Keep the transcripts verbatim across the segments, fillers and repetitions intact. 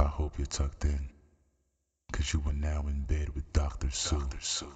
I hope you're tucked in, because you are now in bed with Doctor Sue. Doctor Sue.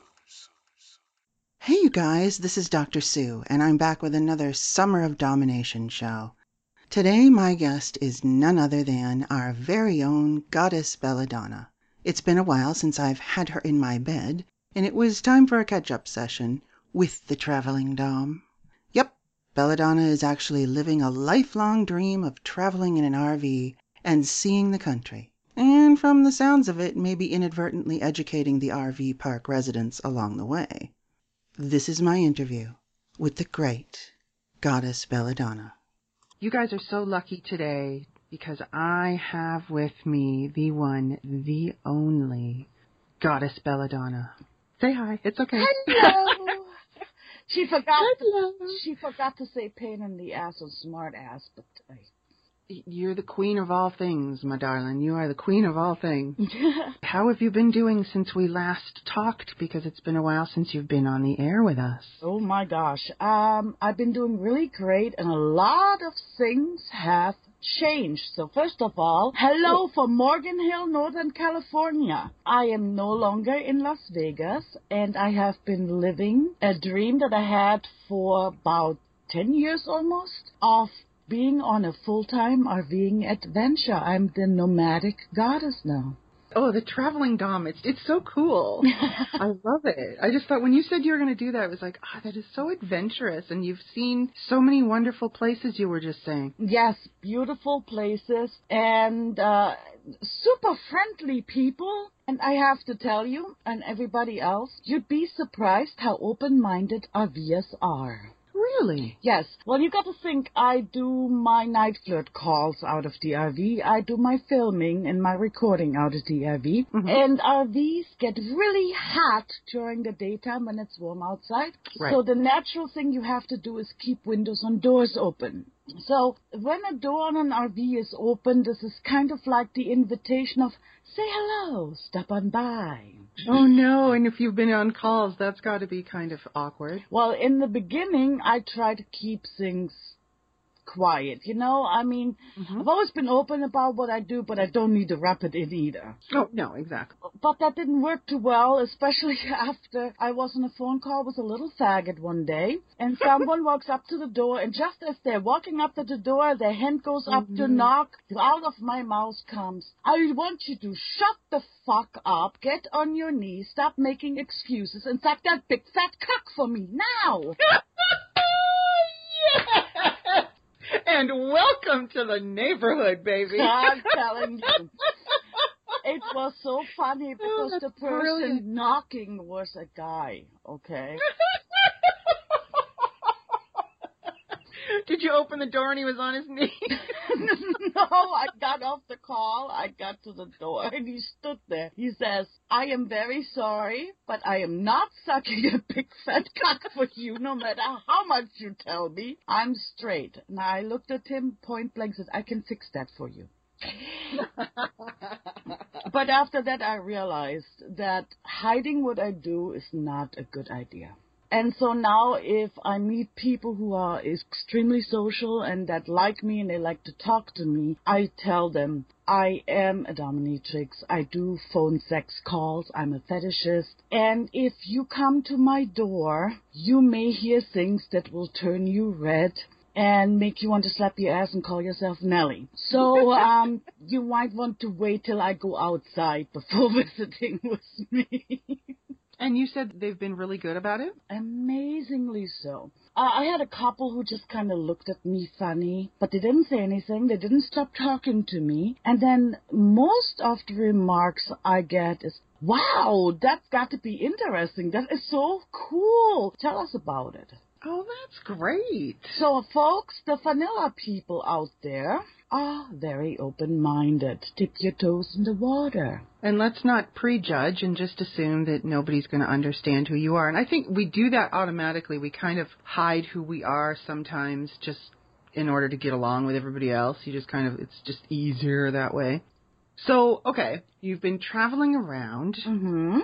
Hey, you guys, this is Doctor Sue, and I'm back with another Summer of Domination show. Today, my guest is none other than our very own Goddess Belladonna. It's been a while since I've had her in my bed, and it was time for a catch-up session with the traveling Dom. Yep, Belladonna is actually living a lifelong dream of traveling in an R V and seeing the country. And from the sounds of it, maybe inadvertently educating the R V park residents along the way. This is my interview with the great Goddess Belladonna. You guys are so lucky today because I have with me the one, the only Goddess Belladonna. Say hi. It's okay. Hello. She forgot. Hello. To, she forgot to say pain in the ass or smart ass, but I... You're the queen of all things, my darling. You are the queen of all things. How have you been doing since we last talked? Because it's been a while since you've been on the air with us. Oh my gosh. Um, I've been doing really great, and a lot of things have changed. So first of all, hello from Morgan Hill, Northern California. I am no longer in Las Vegas, and I have been living a dream that I had for about ten years almost of being on a full-time RVing adventure. I'm the nomadic goddess now. Oh, the traveling Dom. It's it's so cool. I love it. I just thought when you said you were going to do that, it was like, ah, oh, that is so adventurous. And you've seen so many wonderful places, you were just saying. Yes, beautiful places and uh, super friendly people. And I have to tell you, and everybody else, you'd be surprised how open-minded RVers are. Really? Yes. Well, you got to think, I do my night flirt calls out of the R V. I do my filming and my recording out of the R V. Mm-hmm. And R Vs get really hot during the daytime when it's warm outside. Right. So the natural thing you have to do is keep windows and doors open. So when a door on an R V is open, this is kind of like the invitation of, say hello, step on by. Oh, no, and if you've been on calls, that's got to be kind of awkward. Well, in the beginning, I try to keep things quiet, you know? I mean, mm-hmm. I've always been open about what I do, but I don't need to wrap it in either. Oh, no, exactly. But that didn't work too well, especially after I was on a phone call with a little faggot one day, and someone walks up to the door, and just as they're walking up to the door, their hand goes up mm-hmm. to knock. Out of my mouth comes, I want you to shut the fuck up, get on your knees, stop making excuses, and suck that big fat cock for me now. Yes! And welcome to the neighborhood, baby. I'm telling you. It was so funny because oh, the person brilliant. knocking was a guy, okay? Did you open the door and he was on his knees? No, I got off the call, I got to the door, and he stood there. He says, I am very sorry, but I am not sucking a big fat cock for you, no matter how much you tell me. I'm straight. And I looked at him point blank and said, I can fix that for you. But after that, I realized that hiding what I do is not a good idea. And so now if I meet people who are extremely social and that like me and they like to talk to me, I tell them I am a dominatrix. I do phone sex calls. I'm a fetishist. And if you come to my door, you may hear things that will turn you red and make you want to slap your ass and call yourself Nelly. So um, you might want to wait till I go outside before visiting with me. And you said they've been really good about it? Amazingly so. Uh, I had a couple who just kind of looked at me funny, but they didn't say anything. They didn't stop talking to me. And then most of the remarks I get is, wow, that's got to be interesting. That is so cool. Tell us about it. Oh, that's great. So, folks, the vanilla people out there are very open-minded. Dip your toes in the water. And let's not prejudge and just assume that nobody's going to understand who you are. And I think we do that automatically. We kind of hide who we are sometimes just in order to get along with everybody else. You just kind of, it's just easier that way. So, okay, you've been traveling around. Mm-hmm.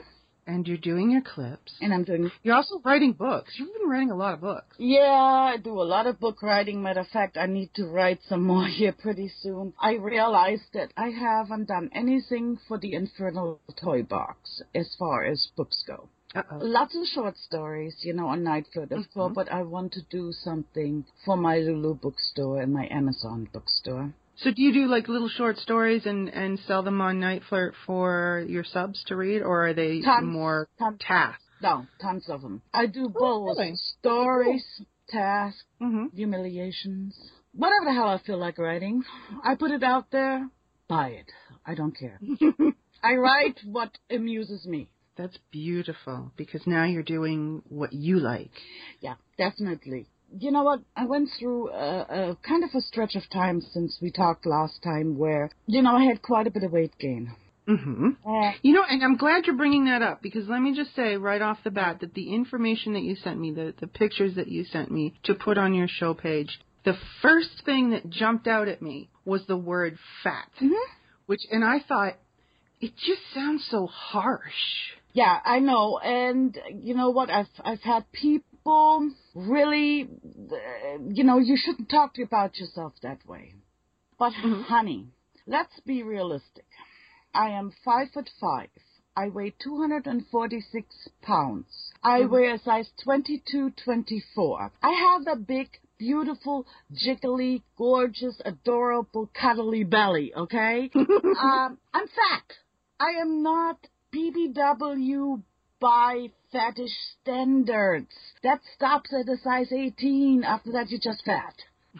And you're doing your clips. And I'm doing... You're also writing books. You've been writing a lot of books. Yeah, I do a lot of book writing. Matter of fact, I need to write some more here pretty soon. I realized that I haven't done anything for the Infernal Toy Box as far as books go. Uh-oh. Lots of short stories, you know, on Nightfoot, of course, but I want to do something for my Lulu bookstore and my Amazon bookstore. So do you do like little short stories and, and sell them on Nightflirt for your subs to read, or are they tons, more tons, tasks? No, tons of them. I do Oh, both really? stories, tasks, Mm-hmm. humiliations, whatever the hell I feel like writing. I put it out there, buy it. I don't care. I write what amuses me. That's beautiful, because now you're doing what you like. Yeah, definitely. You know what? I went through a, a kind of a stretch of time since we talked last time where, you know, I had quite a bit of weight gain. Mm-hmm. Uh, You know, and I'm glad you're bringing that up, because let me just say right off the bat that the information that you sent me, the, the pictures that you sent me to put on your show page, the first thing that jumped out at me was the word fat, mm-hmm. which, and I thought, it just sounds so harsh. Yeah, I know. And you know what? I've I've had people really, uh, you know, you shouldn't talk about yourself that way. But Mm-hmm. honey, let's be realistic. I am five foot five. I weigh two hundred forty-six pounds. I Mm-hmm. wear a size twenty-two, twenty-four. I have a big, beautiful, jiggly, gorgeous, adorable, cuddly belly, okay? um, I'm fat. I am not B B W by fattish standards. That stops at a size eighteen. After that, you're just fat.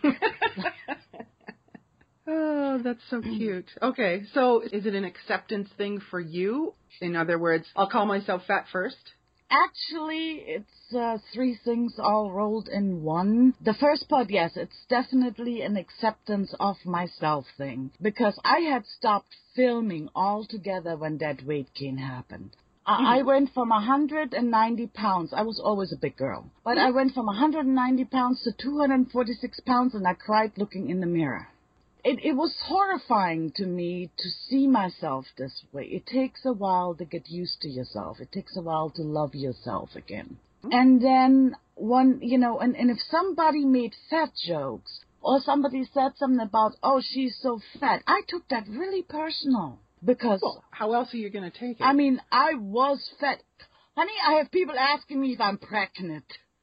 Oh, that's so cute. Okay, so is it an acceptance thing for you? In other words, I'll call myself fat first? Actually, it's uh, three things all rolled in one. The first part, yes, it's definitely an acceptance of myself thing. Because I had stopped filming altogether when that weight gain happened. Mm-hmm. I, I went from one hundred ninety pounds. I was always a big girl. But mm-hmm. I went from one hundred ninety pounds to two hundred forty-six pounds, and I cried looking in the mirror. It, it was horrifying to me to see myself this way. It takes a while to get used to yourself. It takes a while to love yourself again. Mm-hmm. And then, one, you know, and, and if somebody made fat jokes, or somebody said something about, oh, she's so fat, I took that really personal. Because... Well, how else are you going to take it? I mean, I was fat. Honey, I have people asking me if I'm pregnant.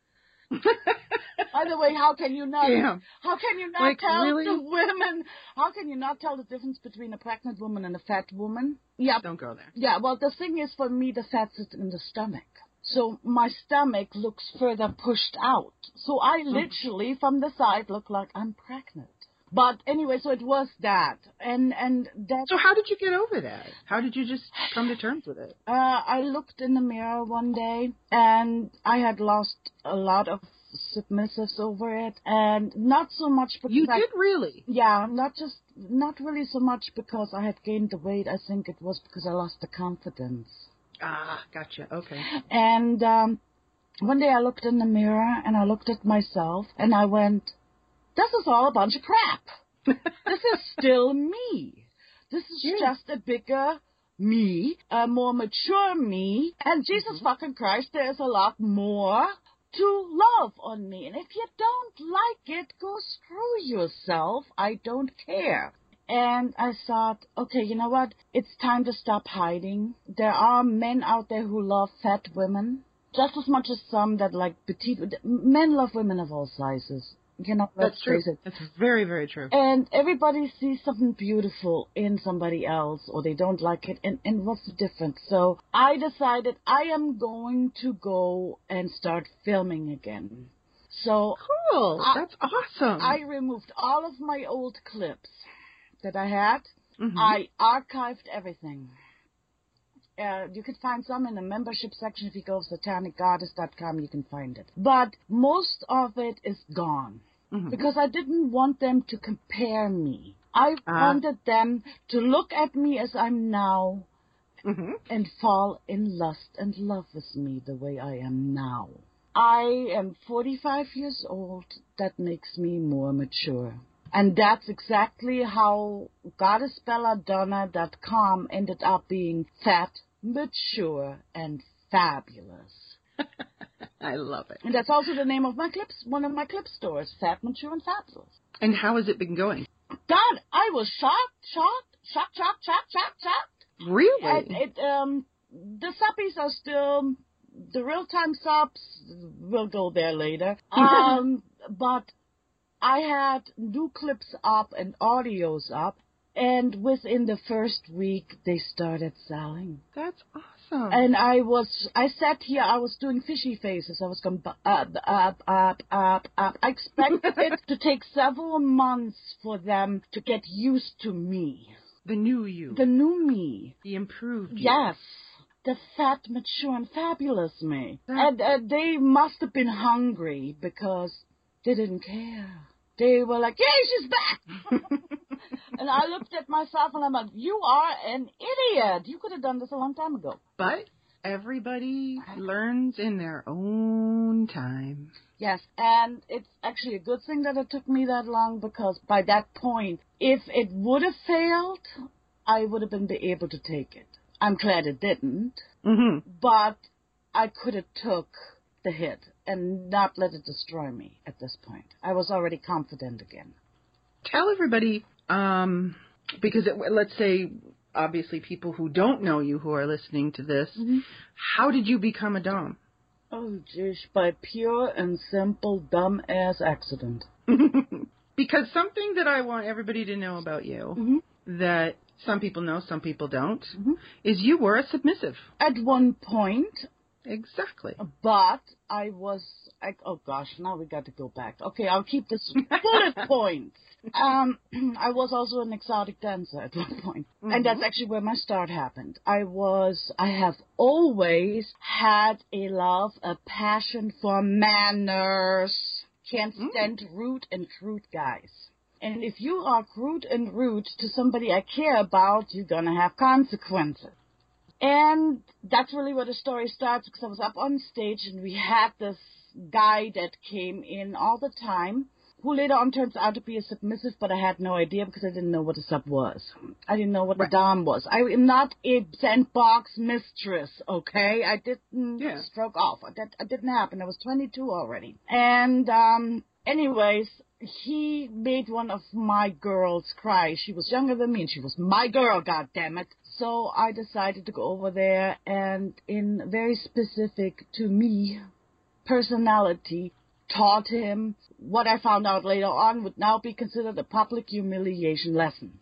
By the way, how can you not? Damn. How can you not like, tell really? the women? How can you not tell the difference between a pregnant woman and a fat woman? Yeah. Don't go there. Yeah. Well, the thing is, for me, the fat sits in the stomach, so my stomach looks further pushed out. So I literally, from the side, look like I'm pregnant. But anyway, so it was that, and and that. So how did you get over that? How did you just come to terms with it? Uh, I looked in the mirror one day, and I had lost a lot of submissives over it, and not so much because you I, did really. Yeah, not just not really so much because I had gained the weight. I think it was because I lost the confidence. Ah, gotcha. Okay. And um, one day I looked in the mirror and I looked at myself, and I went, this is all a bunch of crap. This is still me. This is yeah. just a bigger me, a more mature me. And Jesus mm-hmm. fucking Christ, there's a lot more to love on me. And if you don't like it, go screw yourself. I don't care. And I thought, okay, you know what? It's time to stop hiding. There are men out there who love fat women, just as much as some that like petite. Men love women of all sizes. You know, let's That's true. face it. That's very, very true. And everybody sees something beautiful in somebody else, or they don't like it. And, and what's the difference? So I decided I am going to go and start filming again. So cool. I, That's awesome. I removed all of my old clips that I had. Mm-hmm. I archived everything. Uh, you can find some in the membership section. If you go to satanic goddess dot com, you can find it. But most of it is gone. Mm-hmm. Because I didn't want them to compare me. I uh. wanted them to look at me as I'm now mm-hmm. and fall in lust and love with me the way I am now. I am forty-five years old. That makes me more mature. And that's exactly how goddess belladonna dot com ended up being fat, mature, and Fabulous. I love it. And that's also the name of my clips, one of my clip stores, Fat, Mature, and Fabulous. And how has it been going? God, I was shocked, shocked, shocked, shocked, shocked, shocked, shocked. Really? It, it, um, the suppies are still, the real-time subs, we'll go there later. Um, but I had new clips up and audios up, and within the first week, they started selling. That's awesome. And I was, I sat here, I was doing fishy faces. I was going up, up, up, up, up. I expected it to take several months for them to get used to me. The new you. The new me. The improved you. Yes. The fat, mature, and fabulous me. That- And uh, they must have been hungry because they didn't care. They were like, yay, she's back! And I looked at myself and I'm like, you are an idiot. You could have done this a long time ago. But everybody learns in their own time. Yes, and it's actually a good thing that it took me that long because by that point, if it would have failed, I would have been able to take it. I'm glad it didn't, Mm-hmm. but I could have took the hit and not let it destroy me at this point. I was already confident again. Tell everybody, um, because it, let's say, obviously, people who don't know you who are listening to this, Mm-hmm. how did you become a Dom? Oh, geez, by pure and simple dumb-ass accident. Because something that I want everybody to know about you, Mm-hmm. that some people know, some people don't, Mm-hmm. is you were a submissive. At one point, Exactly. but I was, I, oh gosh, now we got to go back. Okay, I'll keep this bullet points. Um, I was also an exotic dancer at one point. Mm-hmm. And that's actually where my start happened. I was, I have always had a love, a passion for manners. Can't stand mm. rude and crude guys. And if you are crude and rude to somebody I care about, you're going to have consequences. And that's really where the story starts, because I was up on stage and we had this guy that came in all the time, who later on turns out to be a submissive, but I had no idea because I didn't know what a sub was. I didn't know what right. the Dom was. I am not a sandbox mistress, okay? I didn't yeah. stroke off. That, that didn't happen. I was twenty-two already. And um, anyways, he made one of my girls cry. She was younger than me, and she was my girl, goddammit. So I decided to go over there, and in very specific to me personality, taught him what I found out later on would now be considered a public humiliation lesson.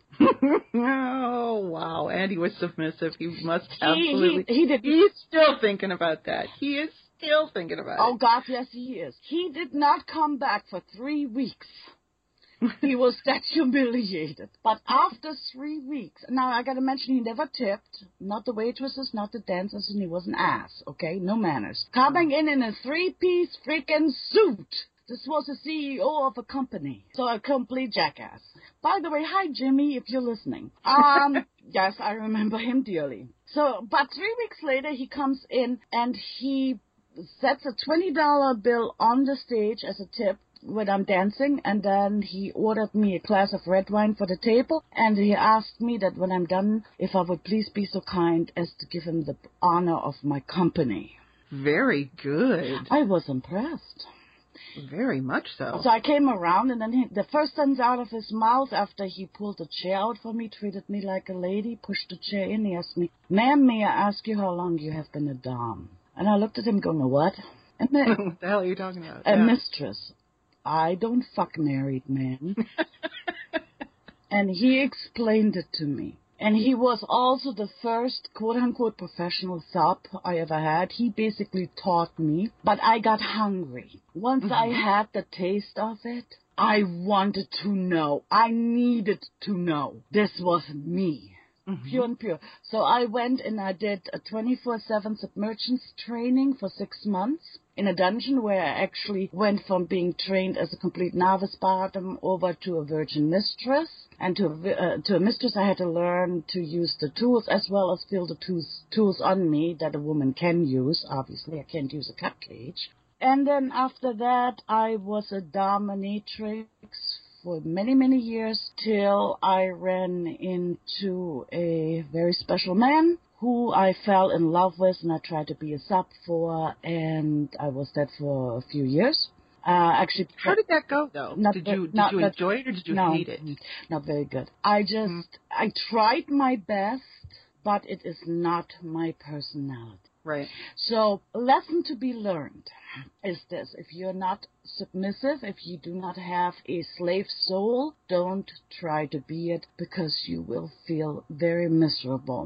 Oh, wow. And he was submissive. He must absolutely... He, he, he did. He's still thinking about that. He is still thinking about oh, it. Oh, God, yes, he is. He did not come back for three weeks. He was that humiliated. But after three weeks, now I gotta mention he never tipped, not the waitresses, not the dancers, and he was an ass, okay? No manners. Coming in in a three-piece freaking suit. This was the C E O of a company, so a complete jackass. By the way, hi Jimmy, if you're listening. Um, yes, I remember him dearly. So, but three weeks later, he comes in and he sets a twenty dollar bill on the stage as a tip when I'm dancing, and then he ordered me a glass of red wine for the table, and he asked me that when I'm done, if I would please be so kind as to give him the honor of my company. Very good. I was impressed. Very much so. So I came around, and then he, the first sentence out of his mouth after he pulled the chair out for me, treated me like a lady, pushed the chair in, he asked me, "Ma'am, may I ask you how long you have been a dom?" And I looked at him going, "A what?" And then, what the hell are you talking about? A yeah. mistress. I don't fuck married men. And he explained it to me. And he was also the first quote-unquote professional sub I ever had. He basically taught me, but I got hungry. Once mm-hmm. I had the taste of it, I wanted to know. I needed to know. This was me. Mm-hmm. Pure and pure. So I went and I did a twenty-four seven submergence training for six months in a dungeon where I actually went from being trained as a complete novice bottom over to a virgin mistress. And to a, uh, to a mistress I had to learn to use the tools as well as feel the tools, tools on me that a woman can use. Obviously, I can't use a cut cage. And then after that, I was a dominatrix for many, many years till I ran into a very special man who I fell in love with and I tried to be a sub for, and I was that for a few years. Uh, actually, how did that go though? Not did the, you did not you the, enjoy it or did you no, hate it? Not very good. I just mm. I tried my best, but it is not my personality. Right. So a lesson to be learned is this: if you're not submissive, if you do not have a slave soul, don't try to be it, because you will feel very miserable.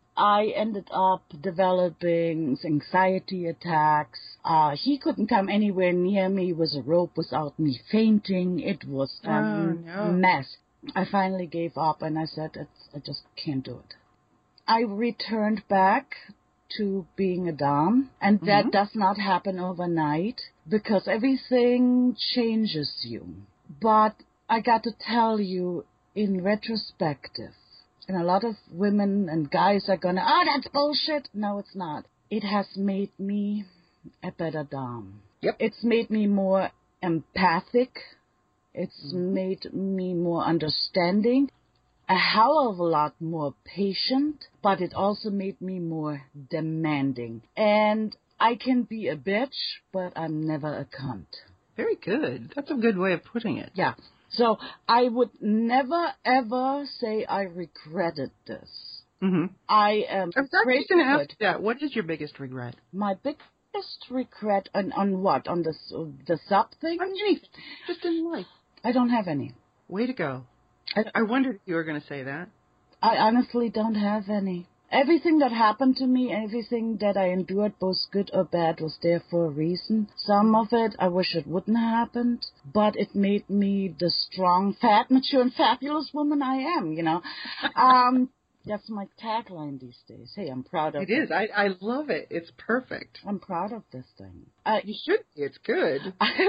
I ended up developing anxiety attacks. Uh, he couldn't come anywhere near me with a rope without me fainting. It was a oh, no. mess. I finally gave up and I said, it's, I just can't do it. I returned back to being a dom, and that mm-hmm. does not happen overnight because everything changes you. But I got to tell you, in retrospective, and a lot of women and guys are going to, oh, that's bullshit. No, it's not. It has made me a better dom. Yep. It's made me more empathic. It's mm-hmm. made me more understanding. A hell of a lot more patient, but it also made me more demanding. And I can be a bitch, but I'm never a cunt. Very good. That's a good way of putting it. Yeah. So I would never, ever say I regretted this. Mm-hmm. I am I was actually going to ask that. What is your biggest regret? My biggest regret on, on what? On the, the sub thing? On anything. Just in life. I don't have any. Way to go. I, I wondered if you were going to say that. I honestly don't have any. Everything that happened to me, everything that I endured, both good or bad, was there for a reason. Some of it, I wish it wouldn't have happened, but it made me the strong, fat, mature, and fabulous woman I am, you know. Um, that's my tagline these days. Hey, I'm proud of it. It is. I, I love it. It's perfect. I'm proud of this thing. Uh, you should be. It's good.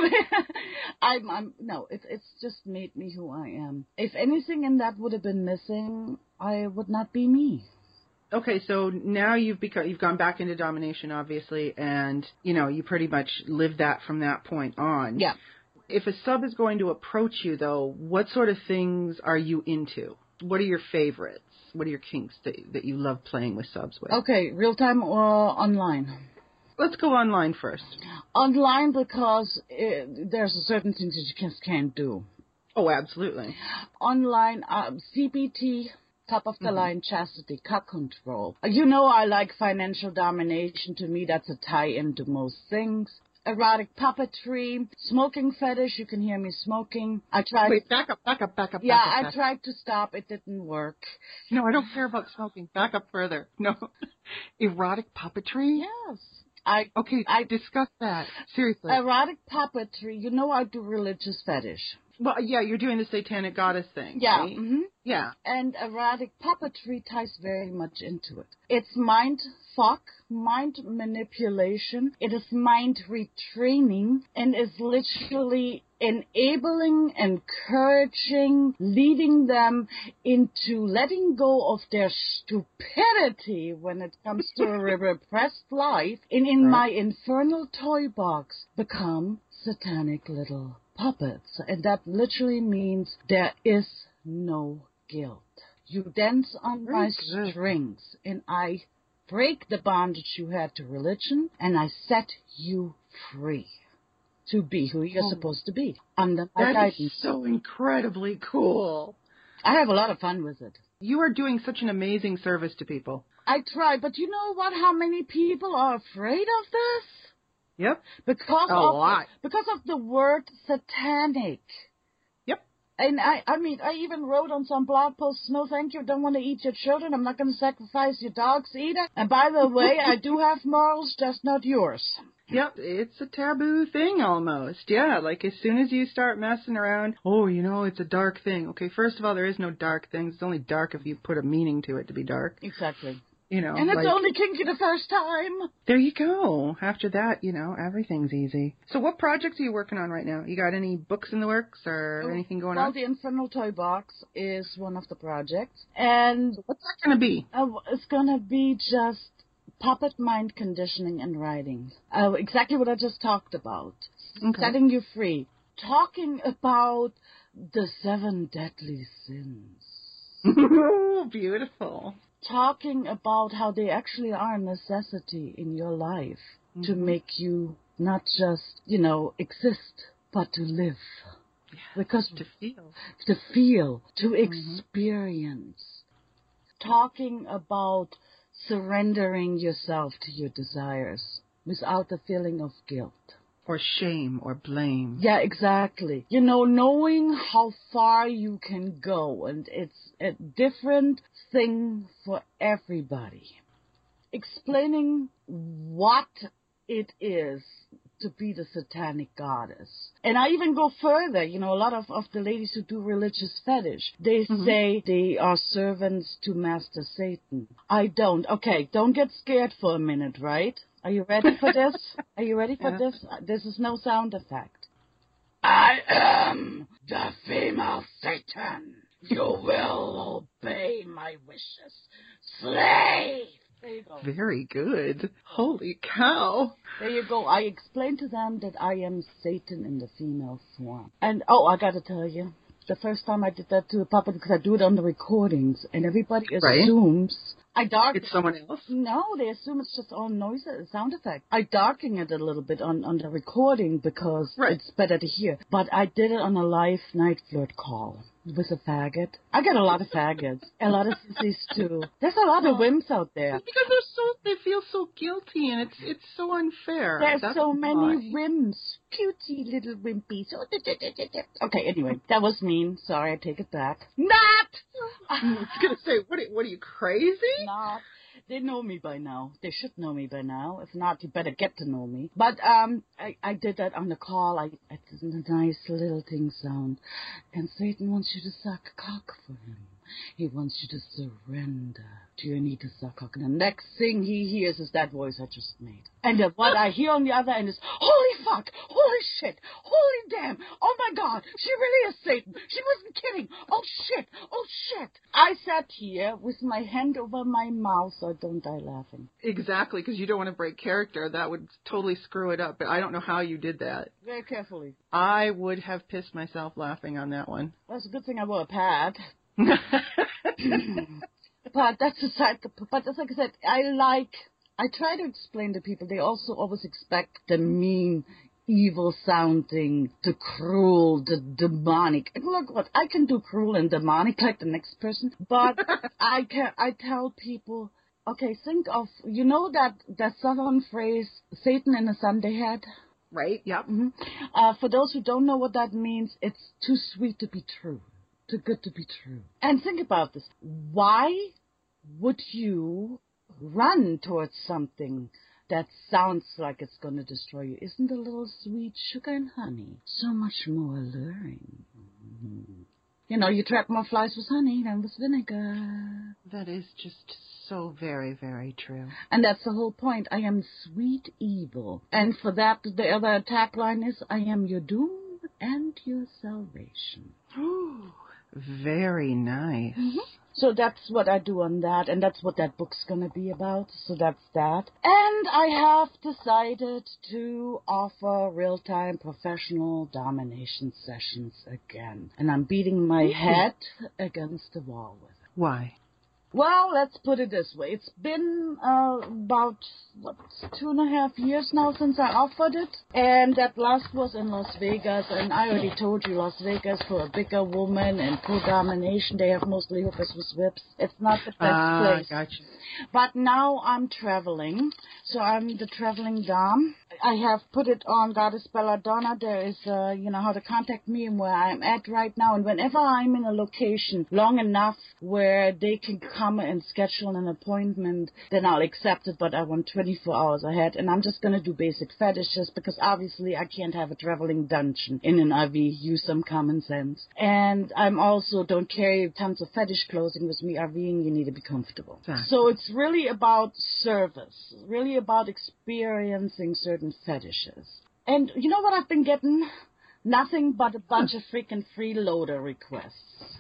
I'm, I'm, no, it, it's just made me who I am. If anything in that would have been missing, I would not be me. Okay, so now you've become, you've gone back into domination, obviously, and, you know, you pretty much live that from that point on. Yeah. If a sub is going to approach you, though, what sort of things are you into? What are your favorites? What are your kinks that, that you love playing with subs with? Okay, real-time or online? Let's go online first. Online because it, there's a certain things that you just can't do. Oh, absolutely. Online, um, C B T... Top of the mm-hmm. line, chastity, cock control. You know I like financial domination. To me, that's a tie-in to most things. Erotic puppetry, smoking fetish. You can hear me smoking. I tried. Wait, back up, back up, back up. Yeah, back up, I back tried to stop. It didn't work. No, I don't care about smoking. Back up further. No, erotic puppetry. Yes. I okay. I discuss that seriously. Erotic puppetry. You know I do religious fetish. Well, yeah, you're doing the satanic goddess thing. Yeah. Right? Mm-hmm. Yeah. And erotic puppetry ties very much into it. It's mind fuck, mind manipulation. It is mind retraining and is literally enabling, encouraging, leading them into letting go of their stupidity when it comes to a repressed life and in right. my infernal toy box become satanic little puppets. And that literally means there is no guilt. You dance on Very my good. strings and I break the bondage you had to religion and I set you free to be who you're oh, supposed to be under my that guidance. Is so incredibly cool. I have a lot of fun with it. You are doing such an amazing service to people. I try, but you know what? How many people are afraid of this? Yep. Because a of lot. because of the word satanic. Yep. And I, I mean, I even wrote on some blog posts, no thank you, don't want to eat your children, I'm not going to sacrifice your dogs either. And by the way, I do have morals, just not yours. Yep, it's a taboo thing almost. Yeah, like as soon as you start messing around, oh, you know, it's a dark thing. Okay, first of all, there is no dark things. It's only dark if you put a meaning to it to be dark. Exactly. You know, and it's like, only kinky the first time. There you go. After that, you know, everything's easy. So what projects are you working on right now? You got any books in the works or oh, anything going well, on? Well, the Infernal Toy Box is one of the projects. And what's that going to be? Uh, it's going to be just puppet mind conditioning and writing. Uh, exactly what I just talked about. Okay. Setting you free. Talking about the seven deadly sins. Beautiful. talking about how they actually are a necessity in your life mm-hmm. to make you not just, you know, exist, but to live. Yeah, because to feel. To feel, to mm-hmm. experience. Talking about surrendering yourself to your desires without the feeling of guilt. Or shame or blame. Yeah, exactly. You know, knowing how far you can go, and it's a different thing for everybody. Explaining what it is to be the satanic goddess. And I even go further. You know, a lot of, of the ladies who do religious fetish, they mm-hmm. say they are servants to Master Satan. I don't. Okay, don't get scared for a minute, right? Are you ready for this? Are you ready for yeah. this? This is no sound effect. I am the female Satan. You will obey my wishes. Slave! There you go. Very good. Holy cow. There you go. I explained to them that I am Satan in the female form. And, oh, I got to tell you, the first time I did that to a puppet, because I do it on the recordings, and everybody assumes... Right. I darken It's someone else? No, they assume it's just all noise, sound effect. I darken it a little bit on, on the recording because right. it's better to hear. But I did it on a live night flirt call with a faggot. I get a lot of faggots. A lot of sissies, too. There's a lot of wimps out there. It's because they're so, they feel so guilty, and it's it's so unfair. There's That's so why. many wimps. Cutie little wimpies. Okay, anyway, that was mean. Sorry, I take it back. Not! I was going to say, what are, what are you, crazy? Not. They know me by now. They should know me by now. If not, you better get to know me. But um, I, I did that on the call. I, I did a nice little thing sound. And Satan wants you to suck cock for him. He wants you to surrender to your need to suck cock. And the next thing he hears is that voice I just made. And then what I hear on the other end is, holy fuck, holy shit, holy damn, oh my God, she really is Satan. She wasn't kidding. Oh shit, oh shit. I sat here with my hand over my mouth so I don't die laughing. Exactly, because you don't want to break character. That would totally screw it up. But I don't know how you did that. Very carefully. I would have pissed myself laughing on that one. Well, it's a good thing I wore a pad. But that's aside. But as like I said, I like. I try to explain to people. They also always expect the mean, evil sounding, the cruel, the demonic. And look, what I can do cruel and demonic like the next person. But I can. I tell people. Okay, think of you know that that southern phrase, "Satan in a Sunday hat." Right. Yep. Mm-hmm. Uh, for those who don't know what that means, it's too sweet to be true. Too good to be true. And think about this. Why would you run towards something that sounds like it's going to destroy you? Isn't a little sweet sugar and honey so much more alluring? Mm-hmm. You know, you trap more flies with honey than with vinegar. That is just so very, very true. And that's the whole point. I am sweet evil. And for that, the other tagline is, I am your doom and your salvation. Ooh. Very nice. Mm-hmm. So that's what I do on that, and that's what that book's going to be about. So that's that. And I have decided to offer real-time professional domination sessions again. And I'm beating my head against the wall with it. Why? Well, let's put it this way. It's been uh, about, what, two and a half years now since I offered it. And that last was in Las Vegas. And I already told you, Las Vegas, for a bigger woman and for domination, they have mostly hookers with whips. It's not the best ah, place. Gotcha. But now I'm traveling. So I'm the traveling dom. I have put it on Goddess Belladonna. There is, uh, you know, how to contact me and where I'm at right now. And whenever I'm in a location long enough where they can come and schedule an appointment, then I'll accept it. But I want twenty-four hours ahead. And I'm just going to do basic fetishes because obviously I can't have a traveling dungeon in an I V. Use some common sense. And I'm also don't carry tons of fetish clothing with me. RVing, you need to be comfortable. Exactly. So it's really about service, really about experiencing certain fetishes. And you know what I've been getting? Nothing but a bunch of freaking freeloader requests.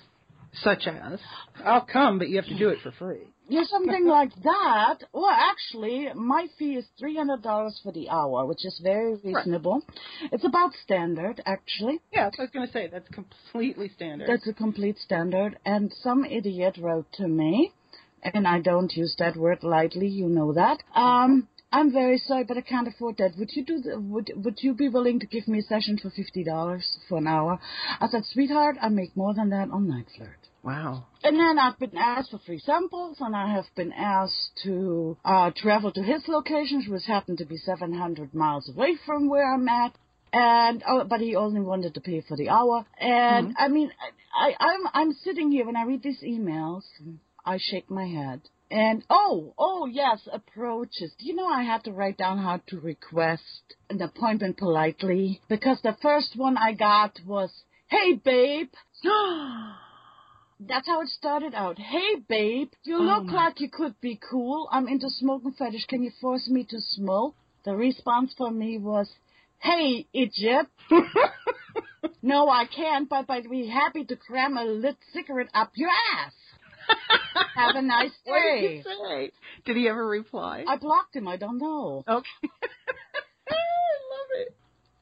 Such as? I'll come, but you have to do it for free. Yeah, something like that. Or actually, my fee is three hundred dollars for the hour, which is very reasonable. Right. It's about standard, actually. Yeah, I was going to say, that's completely standard. That's a complete standard. And some idiot wrote to me and I don't use that word lightly, you know that. Um, I'm very sorry, but I can't afford that. Would you do the, would would you be willing to give me a session for fifty dollars for an hour? I said, sweetheart, I make more than that on Night Flirt. Wow. And then I've been asked for free samples, and I have been asked to uh, travel to his locations, which happen to be seven hundred miles away from where I'm at. And oh, but he only wanted to pay for the hour. And Mm-hmm. I mean, I, I'm I'm sitting here when I read these emails, I shake my head. And oh, oh yes, approaches. Do you know I had to write down how to request an appointment politely? Because the first one I got was, "Hey babe." That's how it started out. "Hey babe, you Oh, look my. like you could be cool. I'm into smoking fetish. Can you force me to smoke?" The response from me was, "Hey, idiot. No, I can't, but I'd be happy to cram a lit cigarette up your ass. Have a nice What did day." he say? Did he ever reply? I blocked him. I don't know. Okay. I love it.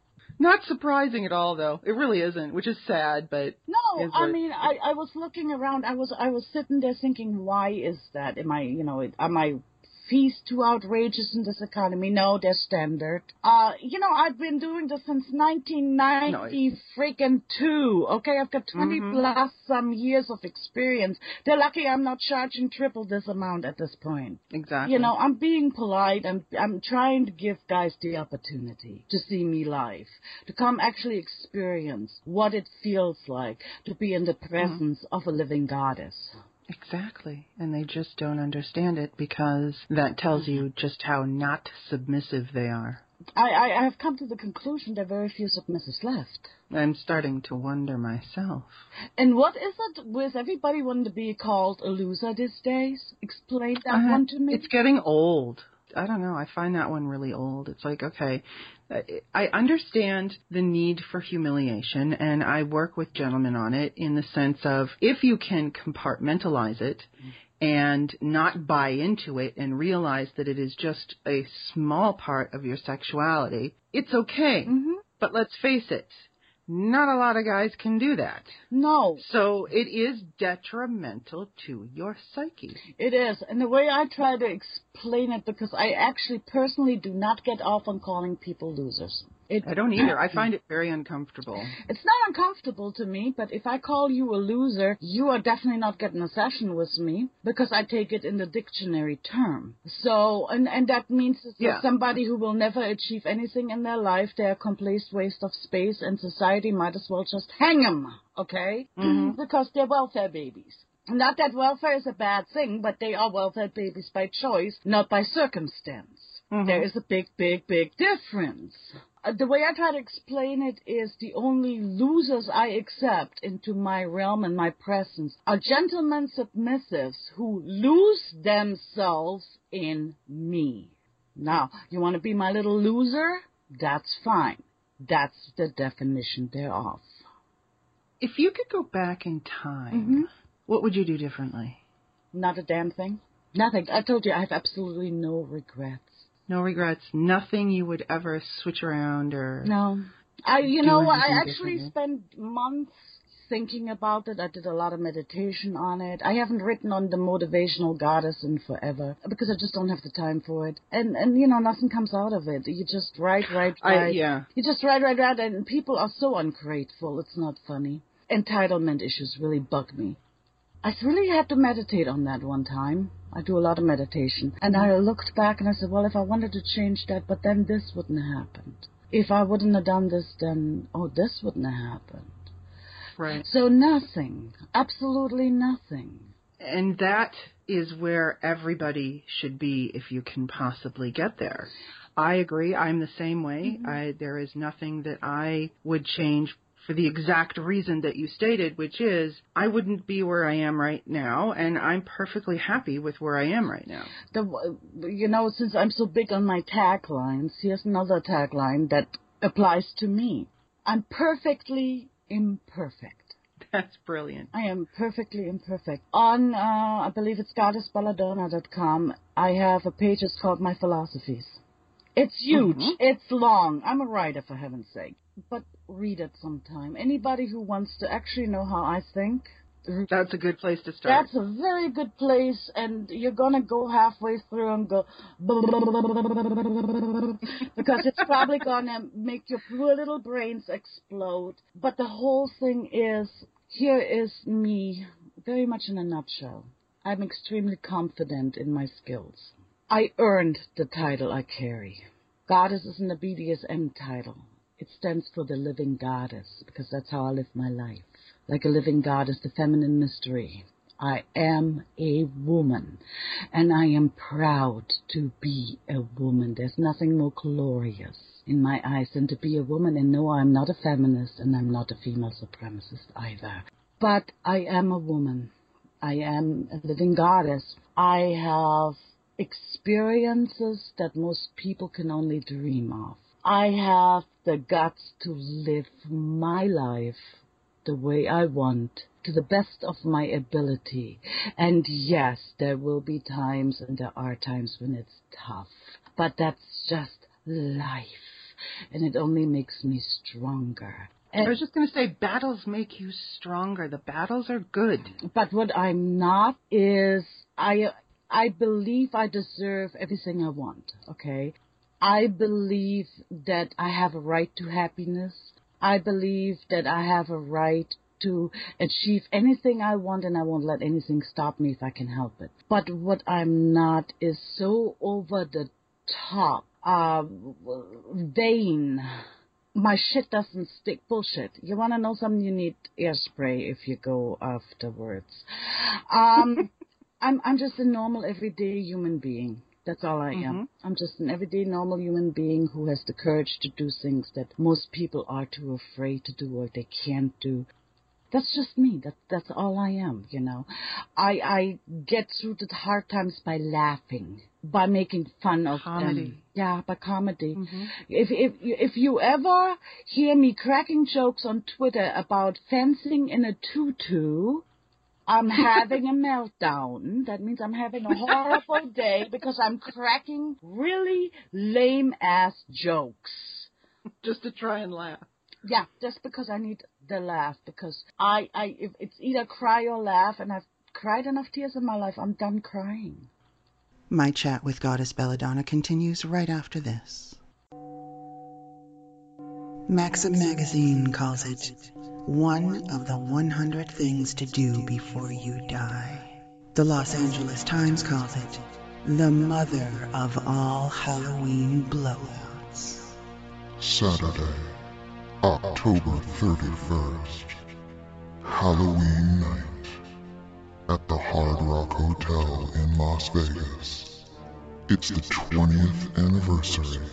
Not surprising at all, though. It really isn't, which is sad, but No, is I what- mean, I, I was looking around. I was I was sitting there thinking, why is that? Am I, you know, are my fees too outrageous in this economy? No, they're standard. Uh, you know, I've been doing this since nineteen ninety freaking two. Okay, I've got twenty Mhm. plus some years of experience. They're lucky I'm not charging triple this amount at this point. Exactly. You know, I'm being polite. I'm I'm trying to give guys the opportunity to see me live, to come actually experience what it feels like to be in the presence of a living goddess. Exactly. And they just don't understand it because that tells you just how not submissive they are. I, I, I have come to the conclusion there are very few submissives left. I'm starting to wonder myself. And what is it with everybody wanting to be called a loser these days? Explain that Uh, one to me. It's getting old. I don't know. I find that one really old. It's like, okay, I understand the need for humiliation, and I work with gentlemen on it in the sense of if you can compartmentalize it and not buy into it and realize that it is just a small part of your sexuality, it's okay. Mm-hmm. But let's face it, not a lot of guys can do that. No. So it is detrimental to your psyche. It is. And the way I try to explain it, because I actually personally do not get off on calling people losers. It, I don't either. I find it very uncomfortable. It's not uncomfortable to me, but if I call you a loser, you are definitely not getting a session with me because I take it in the dictionary term. So, and, and that means it's Yeah. somebody who will never achieve anything in their life. They're a complete waste of space, and society might as well just hang them, okay? Mhm. Because they're welfare babies. Not that welfare is a bad thing, but they are welfare babies by choice, not by circumstance. Mhm. There is a big, big, big difference. Uh, the way I try to explain it is the only losers I accept into my realm and my presence are gentlemen submissives who lose themselves in me. Now, you want to be my little loser? That's fine. That's the definition thereof. If you could go back in time, Mhm. what would you do differently? Not a damn thing. Nothing. I told you I have absolutely no regrets. No regrets, nothing you would ever switch around or... No. I, you Do know, I anything actually differently. spent months thinking about it. I did a lot of meditation on it. I haven't written on the motivational goddess in forever because I just don't have the time for it. And, and you know, nothing comes out of it. You just write, write, I, write. yeah. You just write, write, write, and people are so ungrateful. It's not funny. Entitlement issues really bug me. I really had to meditate on that one time. I do a lot of meditation. And I looked back and I said, well, if I wanted to change that, but then this wouldn't have happened. If I wouldn't have done this, then, oh, this wouldn't have happened. Right. So nothing. Absolutely nothing. And that is where everybody should be if you can possibly get there. I agree. I'm the same way. Mm-hmm. I, there is nothing that I would change for the exact reason that you stated, which is I wouldn't be where I am right now, and I'm perfectly happy with where I am right now. The, you know, since I'm so big on my taglines, here's another tagline that applies to me. I'm perfectly imperfect. That's brilliant. I am perfectly imperfect. On, uh, I believe it's goddess belladonna dot com, I have a page that's called My Philosophies. It's huge. Mhm. It's long. I'm a writer, for heaven's sake. But read it sometime. Anybody who wants to actually know how I think, That's a good place to start. That's a very good place, and you're going to go halfway through and go because it's probably going to make your poor little brains explode. But the whole thing is, here is me, very much in a nutshell. I'm extremely confident in my skills. I earned the title I carry. Goddess is an B D S M title. It stands for the living goddess, because that's how I live my life. Like a living goddess, the feminine mystery. I am a woman, and I am proud to be a woman. There's nothing more glorious in my eyes than to be a woman. And no, I'm not a feminist, and I'm not a female supremacist either. But I am a woman. I am a living goddess. I have experiences that most people can only dream of. I have the guts to live my life the way I want, to the best of my ability. And yes, there will be times, and there are times when it's tough. But that's just life. And it only makes me stronger. And I was just going to say, battles make you stronger. The battles are good. But what I'm not is, I I believe I deserve everything I want, okay? I believe that I have a right to happiness. I believe that I have a right to achieve anything I want, and I won't let anything stop me if I can help it. But what I'm not is so over the top, uh, vain. My shit doesn't stick. Bullshit. You want to know something? You need air spray if you go afterwards. Um, I'm I'm just a normal, everyday human being. That's all I am. Mm-hmm. I'm just an everyday, normal human being who has the courage to do things that most people are too afraid to do or they can't do. That's just me. That, that's all I am, you know. I I get through the hard times by laughing, by making fun of comedy. them. Yeah, by comedy. Mm-hmm. If, if, if you ever hear me cracking jokes on Twitter about fencing in a tutu, I'm having a meltdown. That means I'm having a horrible day because I'm cracking really lame-ass jokes. Just to try and laugh. Yeah, just because I need the laugh. Because I, I, if it's either cry or laugh, and I've cried enough tears in my life, I'm done crying. My chat with Goddess Belladonna continues right after this. Maxim Magazine calls it one of the one hundred things to do before you die. The Los Angeles Times calls it the mother of all Halloween blowouts. Saturday, October thirty-first, Halloween night, at the Hard Rock Hotel in Las Vegas. It's the twentieth anniversary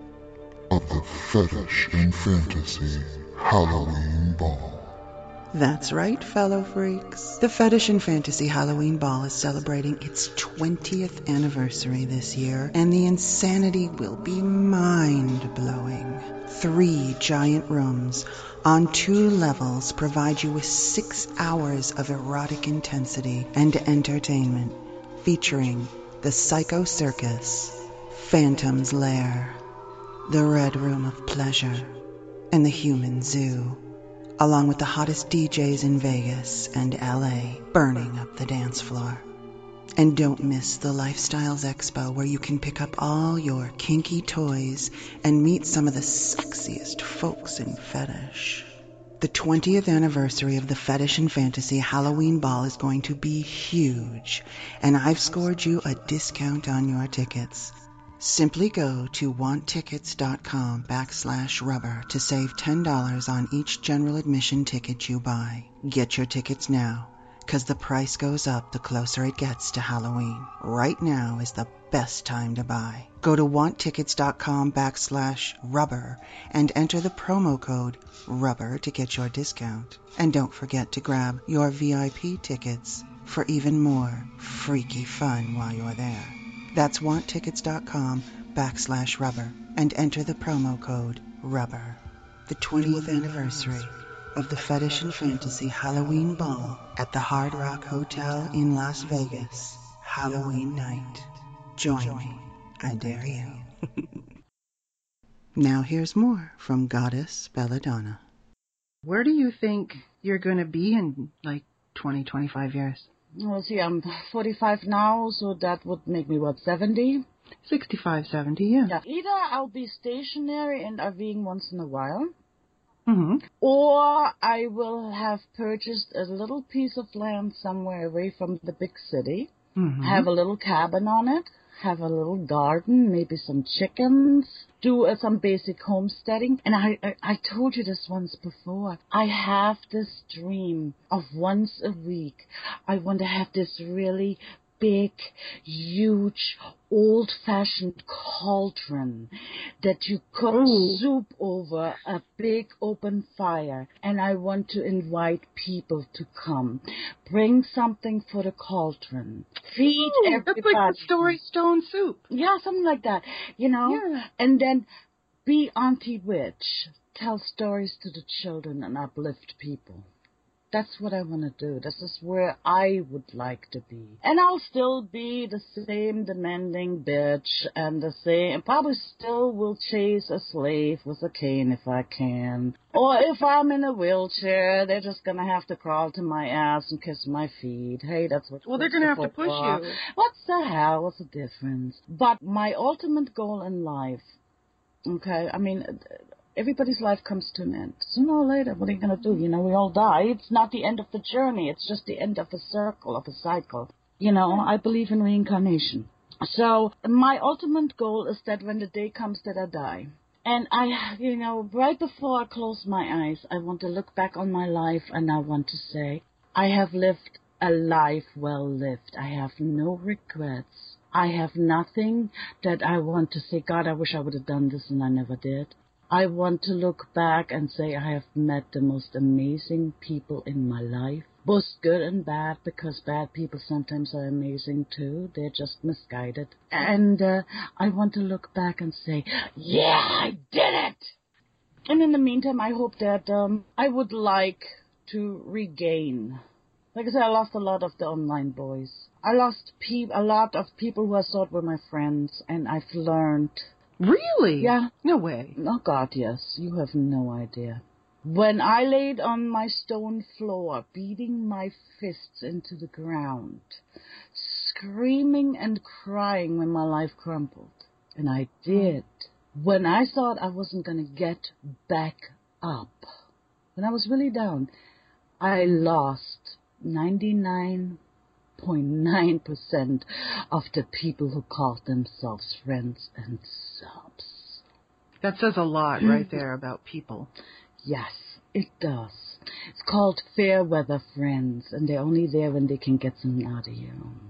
of the Fetish and Fantasy Halloween Ball. That's right, fellow freaks. The Fetish and Fantasy Halloween Ball is celebrating its twentieth anniversary this year, and the insanity will be mind-blowing. Three giant rooms on two levels provide you with six hours of erotic intensity and entertainment, featuring the Psycho Circus, Phantom's Lair, the Red Room of Pleasure, and the Human Zoo, along with the hottest D Js in Vegas and L A burning up the dance floor. And don't miss the Lifestyles Expo, where you can pick up all your kinky toys and meet some of the sexiest folks in fetish. The twentieth anniversary of the Fetish and Fantasy Halloween Ball is going to be huge, and I've scored you a discount on your tickets. Simply go to wanttickets.com backslash rubber to save ten dollars on each general admission ticket you buy. Get your tickets now, because the price goes up the closer it gets to Halloween. Right now is the best time to buy. Go to wanttickets.com backslash rubber and enter the promo code rubber to get your discount. And don't forget to grab your V I P tickets for even more freaky fun while you're there. That's wanttickets.com backslash rubber and enter the promo code rubber. The twentieth anniversary of the Fetish and Fantasy Halloween Ball at the Hard Rock Hotel in Las Vegas, Halloween night. Join me, I dare you. Now here's more from Goddess Belladonna. Where do you think you're going to be in like twenty, twenty-five years? Well, see, I'm forty-five now, so that would make me, what, seventy? sixty-five, seventy, yeah. Yeah. Either I'll be stationary and RVing once in a while, Mm-hmm. or I will have purchased a little piece of land somewhere away from the big city, Mm-hmm. have a little cabin on it, have a little garden, maybe some chickens, do uh, some basic homesteading. And I, I, I told you this once before. I have this dream of once a week, I want to have this really big, huge, old-fashioned cauldron that you cook Ooh. soup over a big open fire. And I want to invite people to come. Bring something for the cauldron. Feed Ooh, everybody. that's like the Story Stone soup. Yeah, something like that, you know? Yeah. And then be Auntie Witch. Tell stories to the children and uplift people. That's what I want to do. This is where I would like to be. And I'll still be the same demanding bitch and the same, probably still will chase a slave with a cane if I can. Or if I'm in a wheelchair, they're just going to have to crawl to my ass and kiss my feet. Hey, that's what... Well, they're going to have to push for. you. What's the hell? What's the difference? But my ultimate goal in life, okay, I mean... everybody's life comes to an end. Sooner or later, what are you going to do? You know, we all die. It's not the end of the journey. It's just the end of a circle, of a cycle. You know, I believe in reincarnation. So my ultimate goal is that when the day comes that I die, and I, you know, right before I close my eyes, I want to look back on my life and I want to say, I have lived a life well lived. I have no regrets. I have nothing that I want to say, God, I wish I would have done this and I never did. I want to look back and say I have met the most amazing people in my life, both good and bad, because bad people sometimes are amazing too. They're just misguided. And uh, I want to look back and say, yeah, I did it! And in the meantime, I hope that um, I would like to regain. Like I said, I lost a lot of the online boys. I lost pe- a lot of people who I thought were my friends, and I've learned... Really? Yeah. No way. Oh, God, yes. You have no idea. When I laid on my stone floor, beating my fists into the ground, screaming and crying when my life crumbled, and I did, when I thought I wasn't going to get back up, when I was really down, I lost ninety-nine point nine percent of the people who called themselves friends and subs. That says a lot right there about people. Yes, it does. It's called fair weather friends, and they're only there when they can get something out of you.